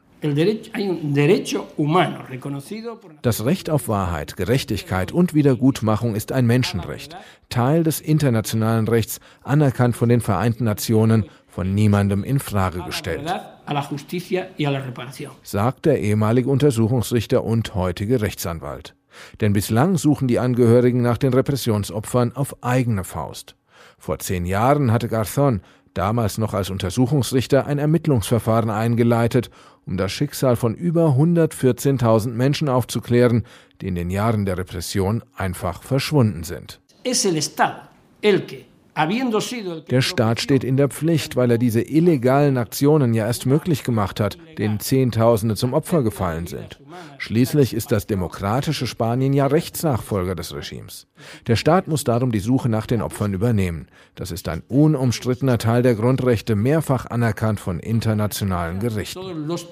Das Recht auf Wahrheit, Gerechtigkeit und Wiedergutmachung ist ein Menschenrecht, Teil des internationalen Rechts, anerkannt von den Vereinten Nationen, von niemandem in Frage gestellt, sagt der ehemalige Untersuchungsrichter und heutige Rechtsanwalt. Denn bislang suchen die Angehörigen nach den Repressionsopfern auf eigene Faust. Vor zehn Jahren hatte Garzón, damals noch als Untersuchungsrichter, ein Ermittlungsverfahren eingeleitet, um das Schicksal von über hundertvierzehntausend Menschen aufzuklären, die in den Jahren der Repression einfach verschwunden sind. es el Estado el que Der Staat steht in der Pflicht, weil er diese illegalen Aktionen ja erst möglich gemacht hat, denen Zehntausende zum Opfer gefallen sind. Schließlich ist das demokratische Spanien ja Rechtsnachfolger des Regimes. Der Staat muss darum die Suche nach den Opfern übernehmen. Das ist ein unumstrittener Teil der Grundrechte, mehrfach anerkannt von internationalen Gerichten.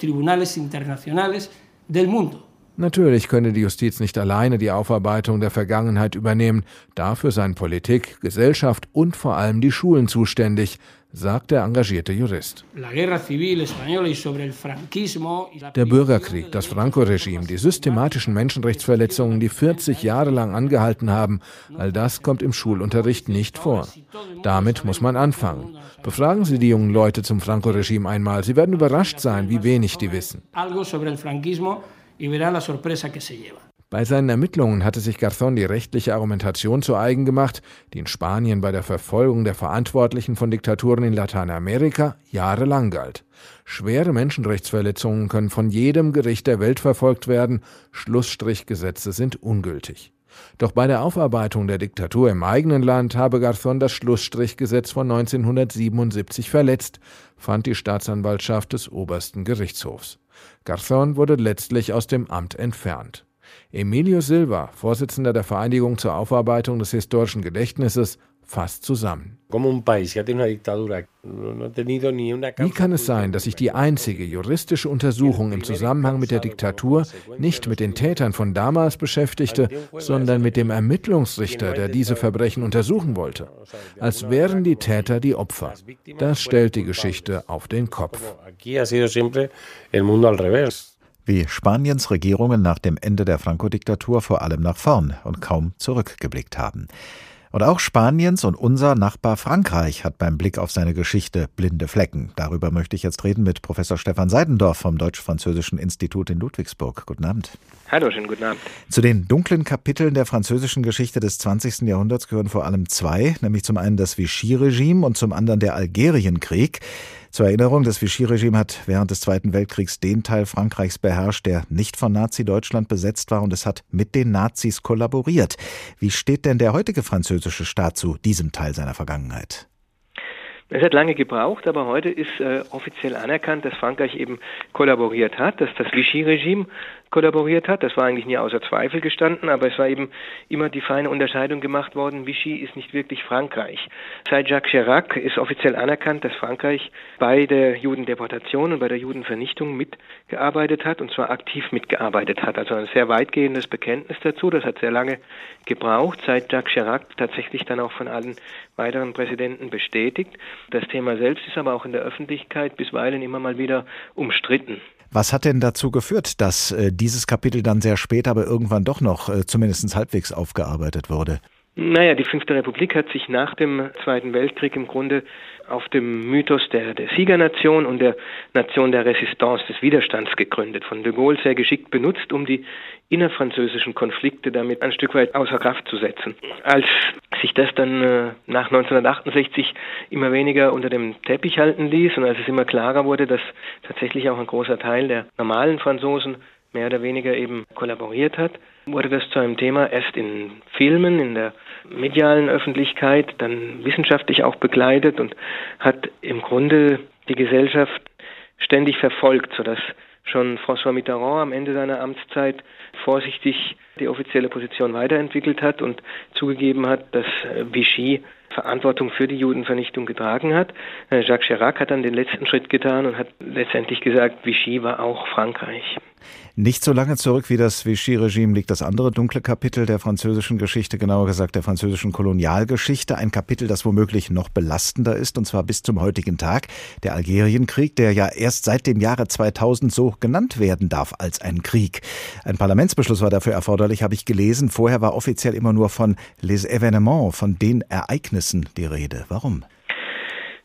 Natürlich könne die Justiz nicht alleine die Aufarbeitung der Vergangenheit übernehmen. Dafür seien Politik, Gesellschaft und vor allem die Schulen zuständig, sagt der engagierte Jurist. Der Bürgerkrieg, das Franco-Regime, die systematischen Menschenrechtsverletzungen, die vierzig Jahre lang angehalten haben, all das kommt im Schulunterricht nicht vor. Damit muss man anfangen. Befragen Sie die jungen Leute zum Franco-Regime einmal. Sie werden überrascht sein, wie wenig die wissen. Bei seinen Ermittlungen hatte sich Garzón die rechtliche Argumentation zu eigen gemacht, die in Spanien bei der Verfolgung der Verantwortlichen von Diktaturen in Lateinamerika jahrelang galt. Schwere Menschenrechtsverletzungen können von jedem Gericht der Welt verfolgt werden, Schlussstrichgesetze sind ungültig. Doch bei der Aufarbeitung der Diktatur im eigenen Land habe Garzón das Schlussstrichgesetz von neunzehnhundertsiebenundsiebzig verletzt, fand die Staatsanwaltschaft des obersten Gerichtshofs. Garzón wurde letztlich aus dem Amt entfernt. Emilio Silva, Vorsitzender der Vereinigung zur Aufarbeitung des historischen Gedächtnisses, fasst zusammen. Wie kann es sein, dass sich die einzige juristische Untersuchung im Zusammenhang mit der Diktatur nicht mit den Tätern von damals beschäftigte, sondern mit dem Ermittlungsrichter, der diese Verbrechen untersuchen wollte? Als wären die Täter die Opfer. Das stellt die Geschichte auf den Kopf. Wie Spaniens Regierungen nach dem Ende der Franco-Diktatur vor allem nach vorn und kaum zurückgeblickt haben. Und auch Spaniens und unser Nachbar Frankreich hat beim Blick auf seine Geschichte blinde Flecken. Darüber möchte ich jetzt reden mit Professor Stefan Seidendorf vom Deutsch-Französischen Institut in Ludwigsburg. Guten Abend. Hallo, schönen guten Abend. Zu den dunklen Kapiteln der französischen Geschichte des zwanzigsten Jahrhunderts gehören vor allem zwei, nämlich zum einen das Vichy-Regime und zum anderen der Algerienkrieg. Zur Erinnerung, das Vichy-Regime hat während des Zweiten Weltkriegs den Teil Frankreichs beherrscht, der nicht von Nazi-Deutschland besetzt war, und es hat mit den Nazis kollaboriert. Wie steht denn der heutige französische Staat zu diesem Teil seiner Vergangenheit? Es hat lange gebraucht, aber heute ist äh, offiziell anerkannt, dass Frankreich eben kollaboriert hat, dass das Vichy-Regime kollaboriert hat. Das war eigentlich nie außer Zweifel gestanden, aber es war eben immer die feine Unterscheidung gemacht worden, Vichy ist nicht wirklich Frankreich. Seit Jacques Chirac ist offiziell anerkannt, dass Frankreich bei der Judendeportation und bei der Judenvernichtung mitgearbeitet hat, und zwar aktiv mitgearbeitet hat. Also ein sehr weitgehendes Bekenntnis dazu. Das hat sehr lange gebraucht, seit Jacques Chirac tatsächlich dann auch von allen weiteren Präsidenten bestätigt. Das Thema selbst ist aber auch in der Öffentlichkeit bisweilen immer mal wieder umstritten. Was hat denn dazu geführt, dass äh, dieses Kapitel dann sehr spät, aber irgendwann doch noch äh, zumindest halbwegs aufgearbeitet wurde? Naja, die Fünfte Republik hat sich nach dem Zweiten Weltkrieg im Grunde auf dem Mythos der, der Siegernation und der Nation der Resistance, des Widerstands gegründet. Von de Gaulle sehr geschickt benutzt, um die innerfranzösischen Konflikte damit ein Stück weit außer Kraft zu setzen. Als sich das dann äh, nach neunzehnhundertachtundsechzig immer weniger unter dem Teppich halten ließ und als es immer klarer wurde, dass tatsächlich auch ein großer Teil der normalen Franzosen mehr oder weniger eben kollaboriert hat, wurde das zu einem Thema erst in Filmen, in der medialen Öffentlichkeit, dann wissenschaftlich auch begleitet und hat im Grunde die Gesellschaft ständig verfolgt, sodass schon François Mitterrand am Ende seiner Amtszeit vorsichtig die offizielle Position weiterentwickelt hat und zugegeben hat, dass Vichy Verantwortung für die Judenvernichtung getragen hat. Jacques Chirac hat dann den letzten Schritt getan und hat letztendlich gesagt, Vichy war auch Frankreich. Nicht so lange zurück wie das Vichy-Regime liegt das andere dunkle Kapitel der französischen Geschichte, genauer gesagt der französischen Kolonialgeschichte. Ein Kapitel, das womöglich noch belastender ist, und zwar bis zum heutigen Tag. Der Algerienkrieg, der ja erst seit dem Jahre zweitausend so genannt werden darf als ein Krieg. Ein Parlamentsbeschluss war dafür erforderlich, habe ich gelesen. Vorher war offiziell immer nur von les événements, von den Ereignissen die Rede. Warum?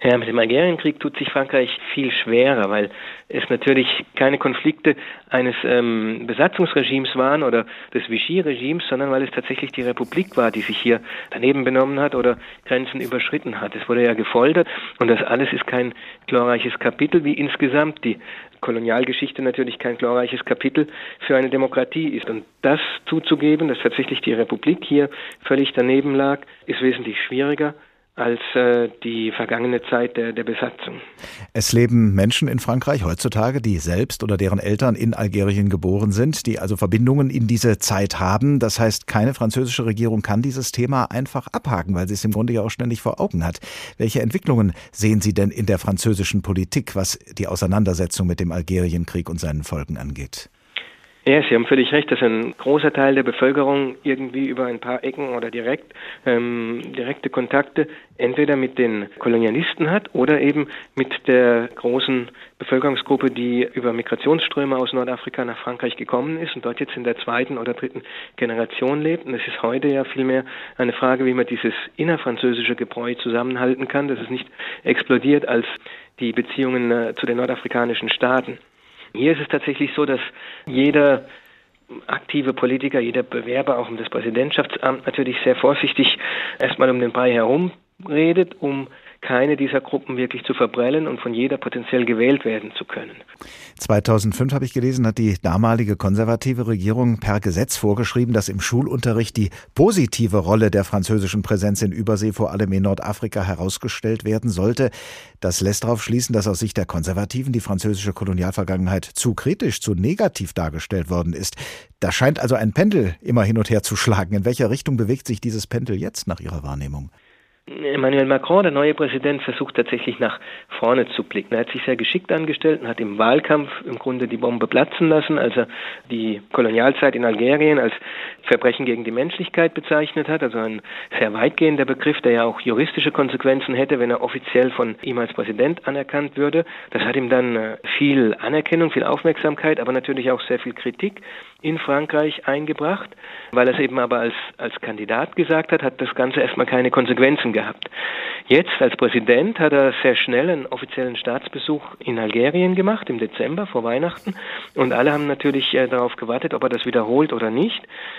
Ja, mit dem Algerienkrieg tut sich Frankreich viel schwerer, weil es natürlich keine Konflikte eines ähm, Besatzungsregimes waren oder des Vichy-Regimes, sondern weil es tatsächlich die Republik war, die sich hier daneben benommen hat oder Grenzen überschritten hat. Es wurde ja gefoltert und das alles ist kein glorreiches Kapitel, wie insgesamt die Kolonialgeschichte natürlich kein glorreiches Kapitel für eine Demokratie ist. Und das zuzugeben, dass tatsächlich die Republik hier völlig daneben lag, ist wesentlich schwieriger als äh, die vergangene Zeit der, der Besatzung. Es leben Menschen in Frankreich heutzutage, die selbst oder deren Eltern in Algerien geboren sind, die also Verbindungen in diese Zeit haben. Das heißt, keine französische Regierung kann dieses Thema einfach abhaken, weil sie es im Grunde ja auch ständig vor Augen hat. Welche Entwicklungen sehen Sie denn in der französischen Politik, was die Auseinandersetzung mit dem Algerienkrieg und seinen Folgen angeht? Ja, Sie haben völlig recht, dass ein großer Teil der Bevölkerung irgendwie über ein paar Ecken oder direkt ähm, direkte Kontakte entweder mit den Kolonialisten hat oder eben mit der großen Bevölkerungsgruppe, die über Migrationsströme aus Nordafrika nach Frankreich gekommen ist und dort jetzt in der zweiten oder dritten Generation lebt. Und es ist heute ja vielmehr eine Frage, wie man dieses innerfranzösische Gebräu zusammenhalten kann, dass es nicht explodiert als die Beziehungen äh, zu den nordafrikanischen Staaten. Hier ist es tatsächlich so, dass jeder aktive Politiker, jeder Bewerber auch um das Präsidentschaftsamt natürlich sehr vorsichtig erstmal um den Brei herum redet, um keine dieser Gruppen wirklich zu verbrellen und von jeder potenziell gewählt werden zu können. zweitausendfünf, habe ich gelesen, hat die damalige konservative Regierung per Gesetz vorgeschrieben, dass im Schulunterricht die positive Rolle der französischen Präsenz in Übersee, vor allem in Nordafrika, herausgestellt werden sollte. Das lässt darauf schließen, dass aus Sicht der Konservativen die französische Kolonialvergangenheit zu kritisch, zu negativ dargestellt worden ist. Da scheint also ein Pendel immer hin und her zu schlagen. In welcher Richtung bewegt sich dieses Pendel jetzt nach Ihrer Wahrnehmung? Emmanuel Macron, der neue Präsident, versucht tatsächlich nach vorne zu blicken. Er hat sich sehr geschickt angestellt und hat im Wahlkampf im Grunde die Bombe platzen lassen, als er die Kolonialzeit in Algerien als Verbrechen gegen die Menschlichkeit bezeichnet hat, also ein sehr weitgehender Begriff, der ja auch juristische Konsequenzen hätte, wenn er offiziell von ihm als Präsident anerkannt würde. Das hat ihm dann viel Anerkennung, viel Aufmerksamkeit, aber natürlich auch sehr viel Kritik in Frankreich eingebracht, weil er es eben aber als, als Kandidat gesagt hat, hat das Ganze erstmal keine Konsequenzen gehabt. Jetzt als Präsident hat er sehr schnell einen offiziellen Staatsbesuch in Algerien gemacht, im Dezember vor Weihnachten, und alle haben natürlich äh, darauf gewartet, ob er das wiederholt oder nicht.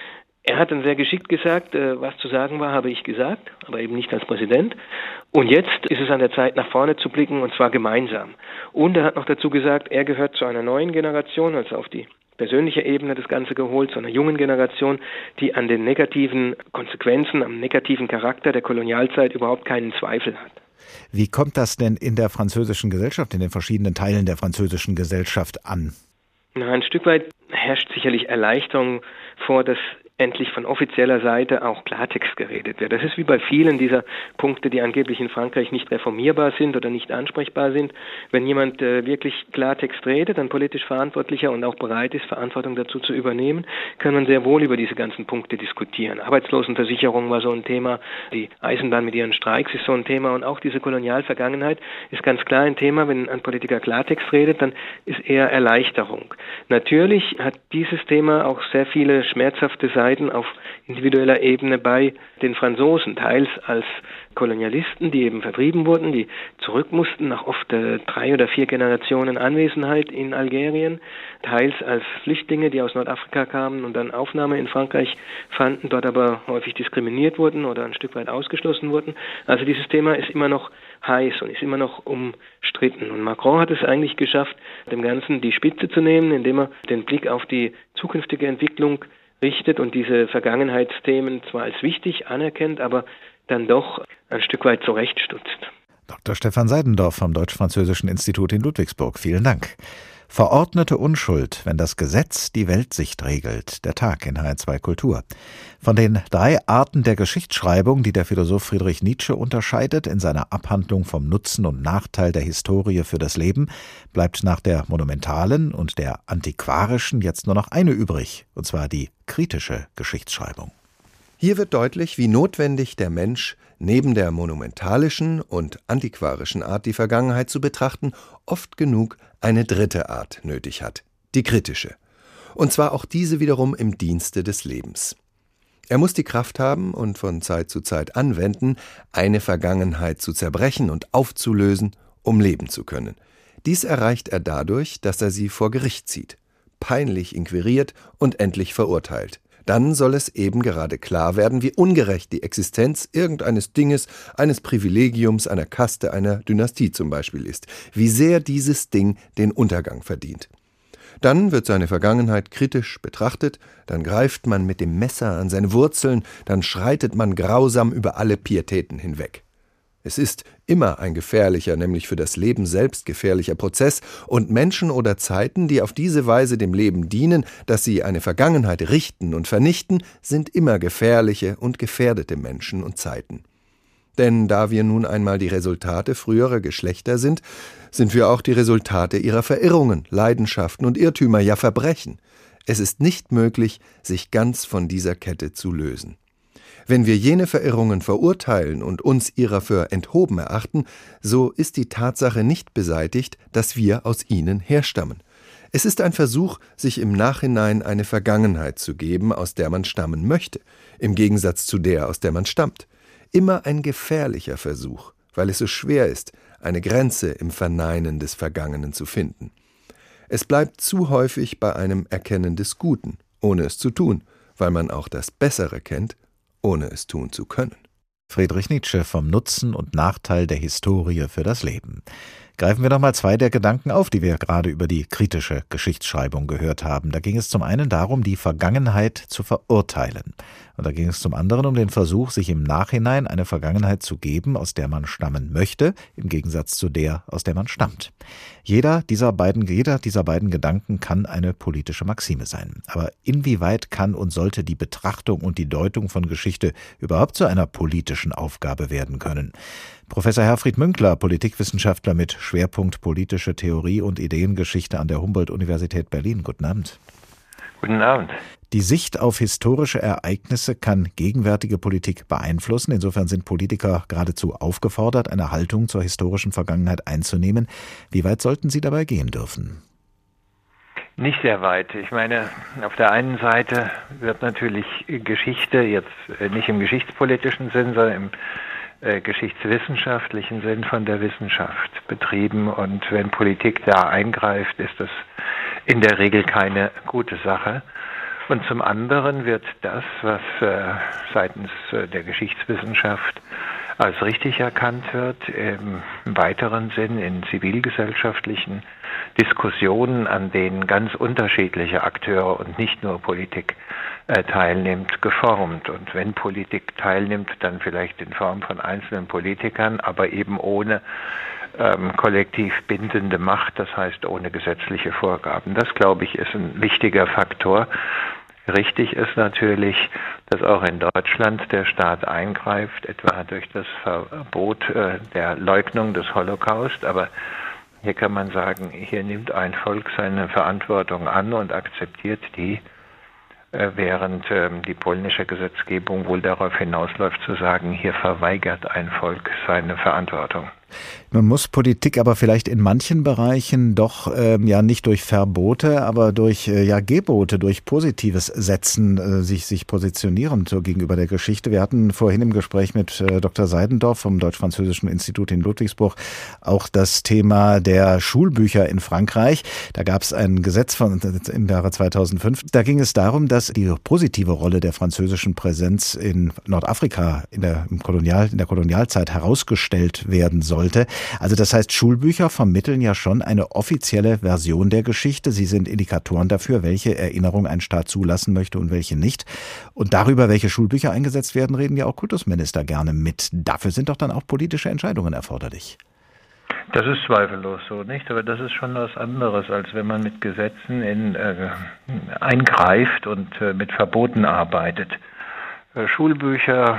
Er hat dann sehr geschickt gesagt, äh, was zu sagen war, habe ich gesagt, aber eben nicht als Präsident. Und jetzt ist es an der Zeit, nach vorne zu blicken, und zwar gemeinsam. Und er hat noch dazu gesagt, er gehört zu einer neuen Generation, also auf die persönliche Ebene das Ganze geholt, zu einer jungen Generation, die an den negativen Konsequenzen, am negativen Charakter der Kolonialzeit überhaupt keinen Zweifel hat. Wie kommt das denn in der französischen Gesellschaft, in den verschiedenen Teilen der französischen Gesellschaft an? Na, ein Stück weit herrscht sicherlich Erleichterung vor, dass endlich von offizieller Seite auch Klartext geredet wird. Das ist wie bei vielen dieser Punkte, die angeblich in Frankreich nicht reformierbar sind oder nicht ansprechbar sind. Wenn jemand äh, wirklich Klartext redet, ein politisch Verantwortlicher und auch bereit ist, Verantwortung dazu zu übernehmen, kann man sehr wohl über diese ganzen Punkte diskutieren. Arbeitslosenversicherung war so ein Thema, die Eisenbahn mit ihren Streiks ist so ein Thema, und auch diese Kolonialvergangenheit ist ganz klar ein Thema. Wenn ein Politiker Klartext redet, dann ist eher Erleichterung. Natürlich hat dieses Thema auch sehr viele schmerzhafte Seiten auf individueller Ebene bei den Franzosen, teils als Kolonialisten, die eben vertrieben wurden, die zurück mussten nach oft äh, drei oder vier Generationen Anwesenheit in Algerien, teils als Flüchtlinge, die aus Nordafrika kamen und dann Aufnahme in Frankreich fanden, dort aber häufig diskriminiert wurden oder ein Stück weit ausgeschlossen wurden. Also dieses Thema ist immer noch heiß und ist immer noch umstritten. Und Macron hat es eigentlich geschafft, dem Ganzen die Spitze zu nehmen, indem er den Blick auf die zukünftige Entwicklung richtet und diese Vergangenheitsthemen zwar als wichtig anerkennt, aber dann doch ein Stück weit zurechtstutzt. Doktor Stefan Seidendorf vom Deutsch-Französischen Institut in Ludwigsburg. Vielen Dank. Verordnete Unschuld, wenn das Gesetz die Weltsicht regelt. Der Tag in H R zwei Kultur. Von den drei Arten der Geschichtsschreibung, die der Philosoph Friedrich Nietzsche unterscheidet in seiner Abhandlung vom Nutzen und Nachteil der Historie für das Leben, bleibt nach der monumentalen und der antiquarischen jetzt nur noch eine übrig, und zwar die kritische Geschichtsschreibung. Hier wird deutlich, wie notwendig der Mensch neben der monumentalischen und antiquarischen Art, die Vergangenheit zu betrachten, oft genug eine dritte Art nötig hat, die kritische. Und zwar auch diese wiederum im Dienste des Lebens. Er muss die Kraft haben und von Zeit zu Zeit anwenden, eine Vergangenheit zu zerbrechen und aufzulösen, um leben zu können. Dies erreicht er dadurch, dass er sie vor Gericht zieht, peinlich inquiriert und endlich verurteilt. Dann soll es eben gerade klar werden, wie ungerecht die Existenz irgendeines Dinges, eines Privilegiums, einer Kaste, einer Dynastie zum Beispiel ist, wie sehr dieses Ding den Untergang verdient. Dann wird seine Vergangenheit kritisch betrachtet, dann greift man mit dem Messer an seine Wurzeln, dann schreitet man grausam über alle Pietäten hinweg. Es ist immer ein gefährlicher, nämlich für das Leben selbst gefährlicher Prozess, und Menschen oder Zeiten, die auf diese Weise dem Leben dienen, dass sie eine Vergangenheit richten und vernichten, sind immer gefährliche und gefährdete Menschen und Zeiten. Denn da wir nun einmal die Resultate früherer Geschlechter sind, sind wir auch die Resultate ihrer Verirrungen, Leidenschaften und Irrtümer, ja Verbrechen. Es ist nicht möglich, sich ganz von dieser Kette zu lösen. Wenn wir jene Verirrungen verurteilen und uns ihrer für enthoben erachten, so ist die Tatsache nicht beseitigt, dass wir aus ihnen herstammen. Es ist ein Versuch, sich im Nachhinein eine Vergangenheit zu geben, aus der man stammen möchte, im Gegensatz zu der, aus der man stammt. Immer ein gefährlicher Versuch, weil es so schwer ist, eine Grenze im Verneinen des Vergangenen zu finden. Es bleibt zu häufig bei einem Erkennen des Guten, ohne es zu tun, weil man auch das Bessere kennt, ohne es tun zu können. Friedrich Nietzsche vom Nutzen und Nachteil der Historie für das Leben. Greifen wir noch mal zwei der Gedanken auf, die wir gerade über die kritische Geschichtsschreibung gehört haben. Da ging es zum einen darum, die Vergangenheit zu verurteilen. Und da ging es zum anderen um den Versuch, sich im Nachhinein eine Vergangenheit zu geben, aus der man stammen möchte, im Gegensatz zu der, aus der man stammt. Jeder dieser beiden, jeder dieser beiden Gedanken kann eine politische Maxime sein. Aber inwieweit kann und sollte die Betrachtung und die Deutung von Geschichte überhaupt zu einer politischen Aufgabe werden können? Professor Herfried Münkler, Politikwissenschaftler mit Schwerpunkt politische Theorie und Ideengeschichte an der Humboldt-Universität Berlin. Guten Abend. Guten Abend. Die Sicht auf historische Ereignisse kann gegenwärtige Politik beeinflussen. Insofern sind Politiker geradezu aufgefordert, eine Haltung zur historischen Vergangenheit einzunehmen. Wie weit sollten sie dabei gehen dürfen? Nicht sehr weit. Ich meine, auf der einen Seite wird natürlich Geschichte jetzt nicht im geschichtspolitischen Sinn, sondern im äh, geschichtswissenschaftlichen Sinn von der Wissenschaft betrieben. Und wenn Politik da eingreift, ist das in der Regel keine gute Sache. Und zum anderen wird das, was äh, seitens äh, der Geschichtswissenschaft als richtig erkannt wird, im weiteren Sinn in zivilgesellschaftlichen Diskussionen, an denen ganz unterschiedliche Akteure und nicht nur Politik äh, teilnimmt, geformt. Und wenn Politik teilnimmt, dann vielleicht in Form von einzelnen Politikern, aber eben ohne ähm, kollektiv bindende Macht, das heißt ohne gesetzliche Vorgaben. Das, glaube ich, ist ein wichtiger Faktor. Richtig ist natürlich, dass auch in Deutschland der Staat eingreift, etwa durch das Verbot äh, der Leugnung des Holocaust. Aber hier kann man sagen, hier nimmt ein Volk seine Verantwortung an und akzeptiert die, äh, während äh, die polnische Gesetzgebung wohl darauf hinausläuft zu sagen, hier verweigert ein Volk seine Verantwortung. Nun muss Politik aber vielleicht in manchen Bereichen doch ähm, ja nicht durch Verbote, aber durch äh, ja Gebote, durch positives Setzen äh, sich sich positionieren so gegenüber der Geschichte. Wir hatten vorhin im Gespräch mit äh, Doktor Seidendorf vom Deutsch-Französischen Institut in Ludwigsburg auch das Thema der Schulbücher in Frankreich. Da gab es ein Gesetz von im Jahre zweitausendfünf. Da ging es darum, dass die positive Rolle der französischen Präsenz in Nordafrika in der im Kolonial in der Kolonialzeit herausgestellt werden sollte. Also das heißt, Schulbücher vermitteln ja schon eine offizielle Version der Geschichte. Sie sind Indikatoren dafür, welche Erinnerung ein Staat zulassen möchte und welche nicht. Und darüber, welche Schulbücher eingesetzt werden, reden ja auch Kultusminister gerne mit. Dafür sind doch dann auch politische Entscheidungen erforderlich. Das ist zweifellos so, nicht? Aber das ist schon was anderes, als wenn man mit Gesetzen in, äh, eingreift und äh, mit Verboten arbeitet. Äh, Schulbücher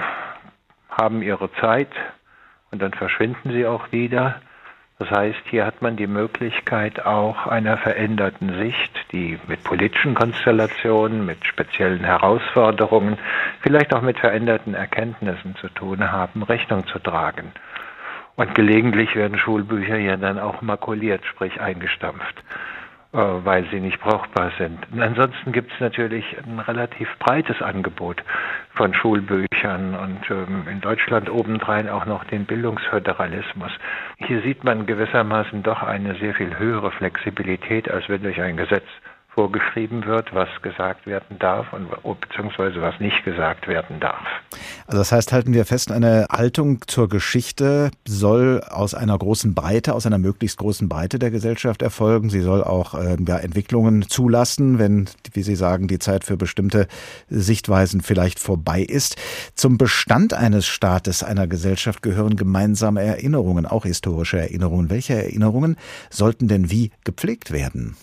haben ihre Zeit. Und dann verschwinden sie auch wieder. Das heißt, hier hat man die Möglichkeit auch einer veränderten Sicht, die mit politischen Konstellationen, mit speziellen Herausforderungen, vielleicht auch mit veränderten Erkenntnissen zu tun haben, Rechnung zu tragen. Und gelegentlich werden Schulbücher ja dann auch makuliert, sprich eingestampft. weil sie nicht brauchbar sind. Und ansonsten gibt es natürlich ein relativ breites Angebot von Schulbüchern und ähm, in Deutschland obendrein auch noch den Bildungsföderalismus. Hier sieht man gewissermaßen doch eine sehr viel höhere Flexibilität, als wenn durch ein Gesetz vorgeschrieben wird, was gesagt werden darf und beziehungsweise was nicht gesagt werden darf. Also das heißt, halten wir fest, eine Haltung zur Geschichte soll aus einer großen Breite, aus einer möglichst großen Breite der Gesellschaft erfolgen. Sie soll auch äh, ja, Entwicklungen zulassen, wenn, wie Sie sagen, die Zeit für bestimmte Sichtweisen vielleicht vorbei ist. Zum Bestand eines Staates, einer Gesellschaft gehören gemeinsame Erinnerungen, auch historische Erinnerungen. Welche Erinnerungen sollten denn wie gepflegt werden?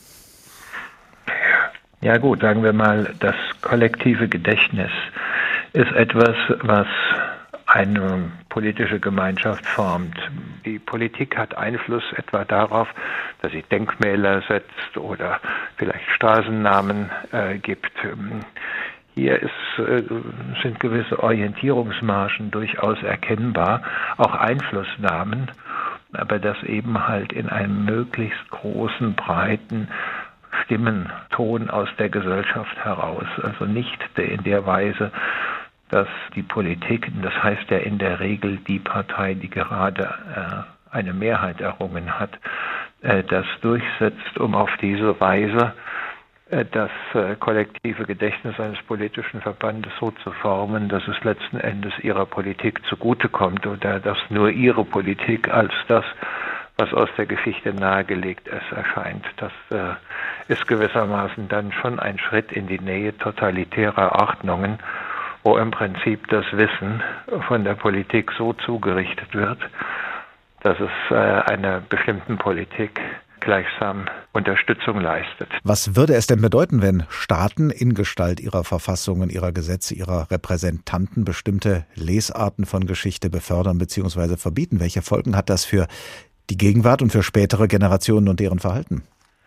Ja gut, sagen wir mal, das kollektive Gedächtnis ist etwas, was eine politische Gemeinschaft formt. Die Politik hat Einfluss etwa darauf, dass sie Denkmäler setzt oder vielleicht Straßennamen äh, gibt. Hier ist, äh, sind gewisse Orientierungsmargen durchaus erkennbar, auch Einflussnahmen, aber das eben halt in einem möglichst großen, breiten Stimmenton aus der Gesellschaft heraus. Also nicht in der Weise, dass die Politik, das heißt ja in der Regel die Partei, die gerade äh, eine Mehrheit errungen hat, äh, das durchsetzt, um auf diese Weise äh, das äh, kollektive Gedächtnis eines politischen Verbandes so zu formen, dass es letzten Endes ihrer Politik zugutekommt oder dass nur ihre Politik als das, was aus der Geschichte nahegelegt ist, erscheint. Das äh, ist gewissermaßen dann schon ein Schritt in die Nähe totalitärer Ordnungen, wo im Prinzip das Wissen von der Politik so zugerichtet wird, dass es äh, einer bestimmten Politik gleichsam Unterstützung leistet. Was würde es denn bedeuten, wenn Staaten in Gestalt ihrer Verfassungen, ihrer Gesetze, ihrer Repräsentanten bestimmte Lesarten von Geschichte befördern bzw. verbieten? Welche Folgen hat das für die Gegenwart und für spätere Generationen und deren Verhalten?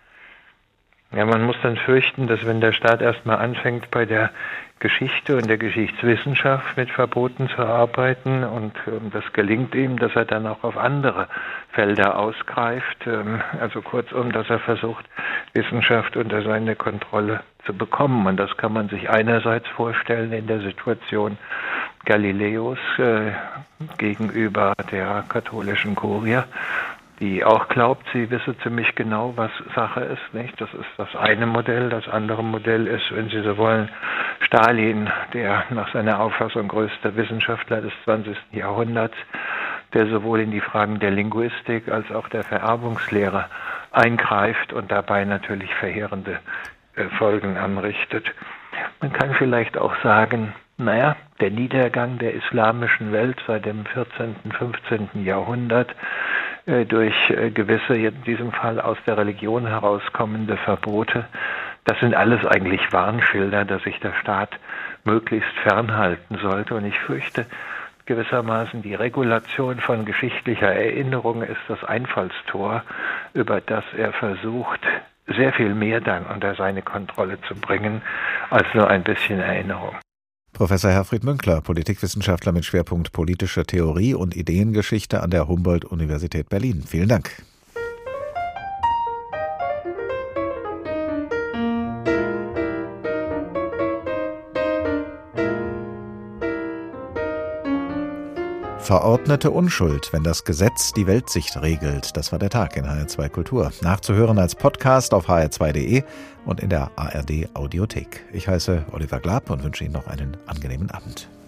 Ja, man muss dann fürchten, dass wenn der Staat erstmal anfängt, bei der Geschichte und der Geschichtswissenschaft mit Verboten zu arbeiten und ähm, das gelingt ihm, dass er dann auch auf andere Felder ausgreift, ähm, also kurzum, dass er versucht, Wissenschaft unter seine Kontrolle zu bekommen. Und das kann man sich einerseits vorstellen in der Situation Galileos äh, gegenüber der katholischen Kurie, die auch glaubt, sie wisse ziemlich genau, was Sache ist, nicht? Das ist das eine Modell. Das andere Modell ist, wenn Sie so wollen, Stalin, der nach seiner Auffassung größter Wissenschaftler des zwanzigsten Jahrhunderts, der sowohl in die Fragen der Linguistik als auch der Vererbungslehre eingreift und dabei natürlich verheerende äh, Folgen anrichtet. Man kann vielleicht auch sagen, naja, der Niedergang der islamischen Welt seit dem vierzehnten, fünfzehnten Jahrhundert äh, durch äh, gewisse, in diesem Fall aus der Religion herauskommende Verbote, das sind alles eigentlich Warnschilder, dass sich der Staat möglichst fernhalten sollte. Und ich fürchte, gewissermaßen die Regulation von geschichtlicher Erinnerung ist das Einfallstor, über das er versucht, sehr viel mehr dann unter seine Kontrolle zu bringen, als nur ein bisschen Erinnerung. Professor Herfried Münkler, Politikwissenschaftler mit Schwerpunkt politische Theorie und Ideengeschichte an der Humboldt-Universität Berlin. Vielen Dank. Verordnete Unschuld, wenn das Gesetz die Weltsicht regelt. Das war der Tag in H R zwei Kultur. Nachzuhören als Podcast auf h r zwei punkt d e und in der A R D Audiothek. Ich heiße Oliver Glab und wünsche Ihnen noch einen angenehmen Abend.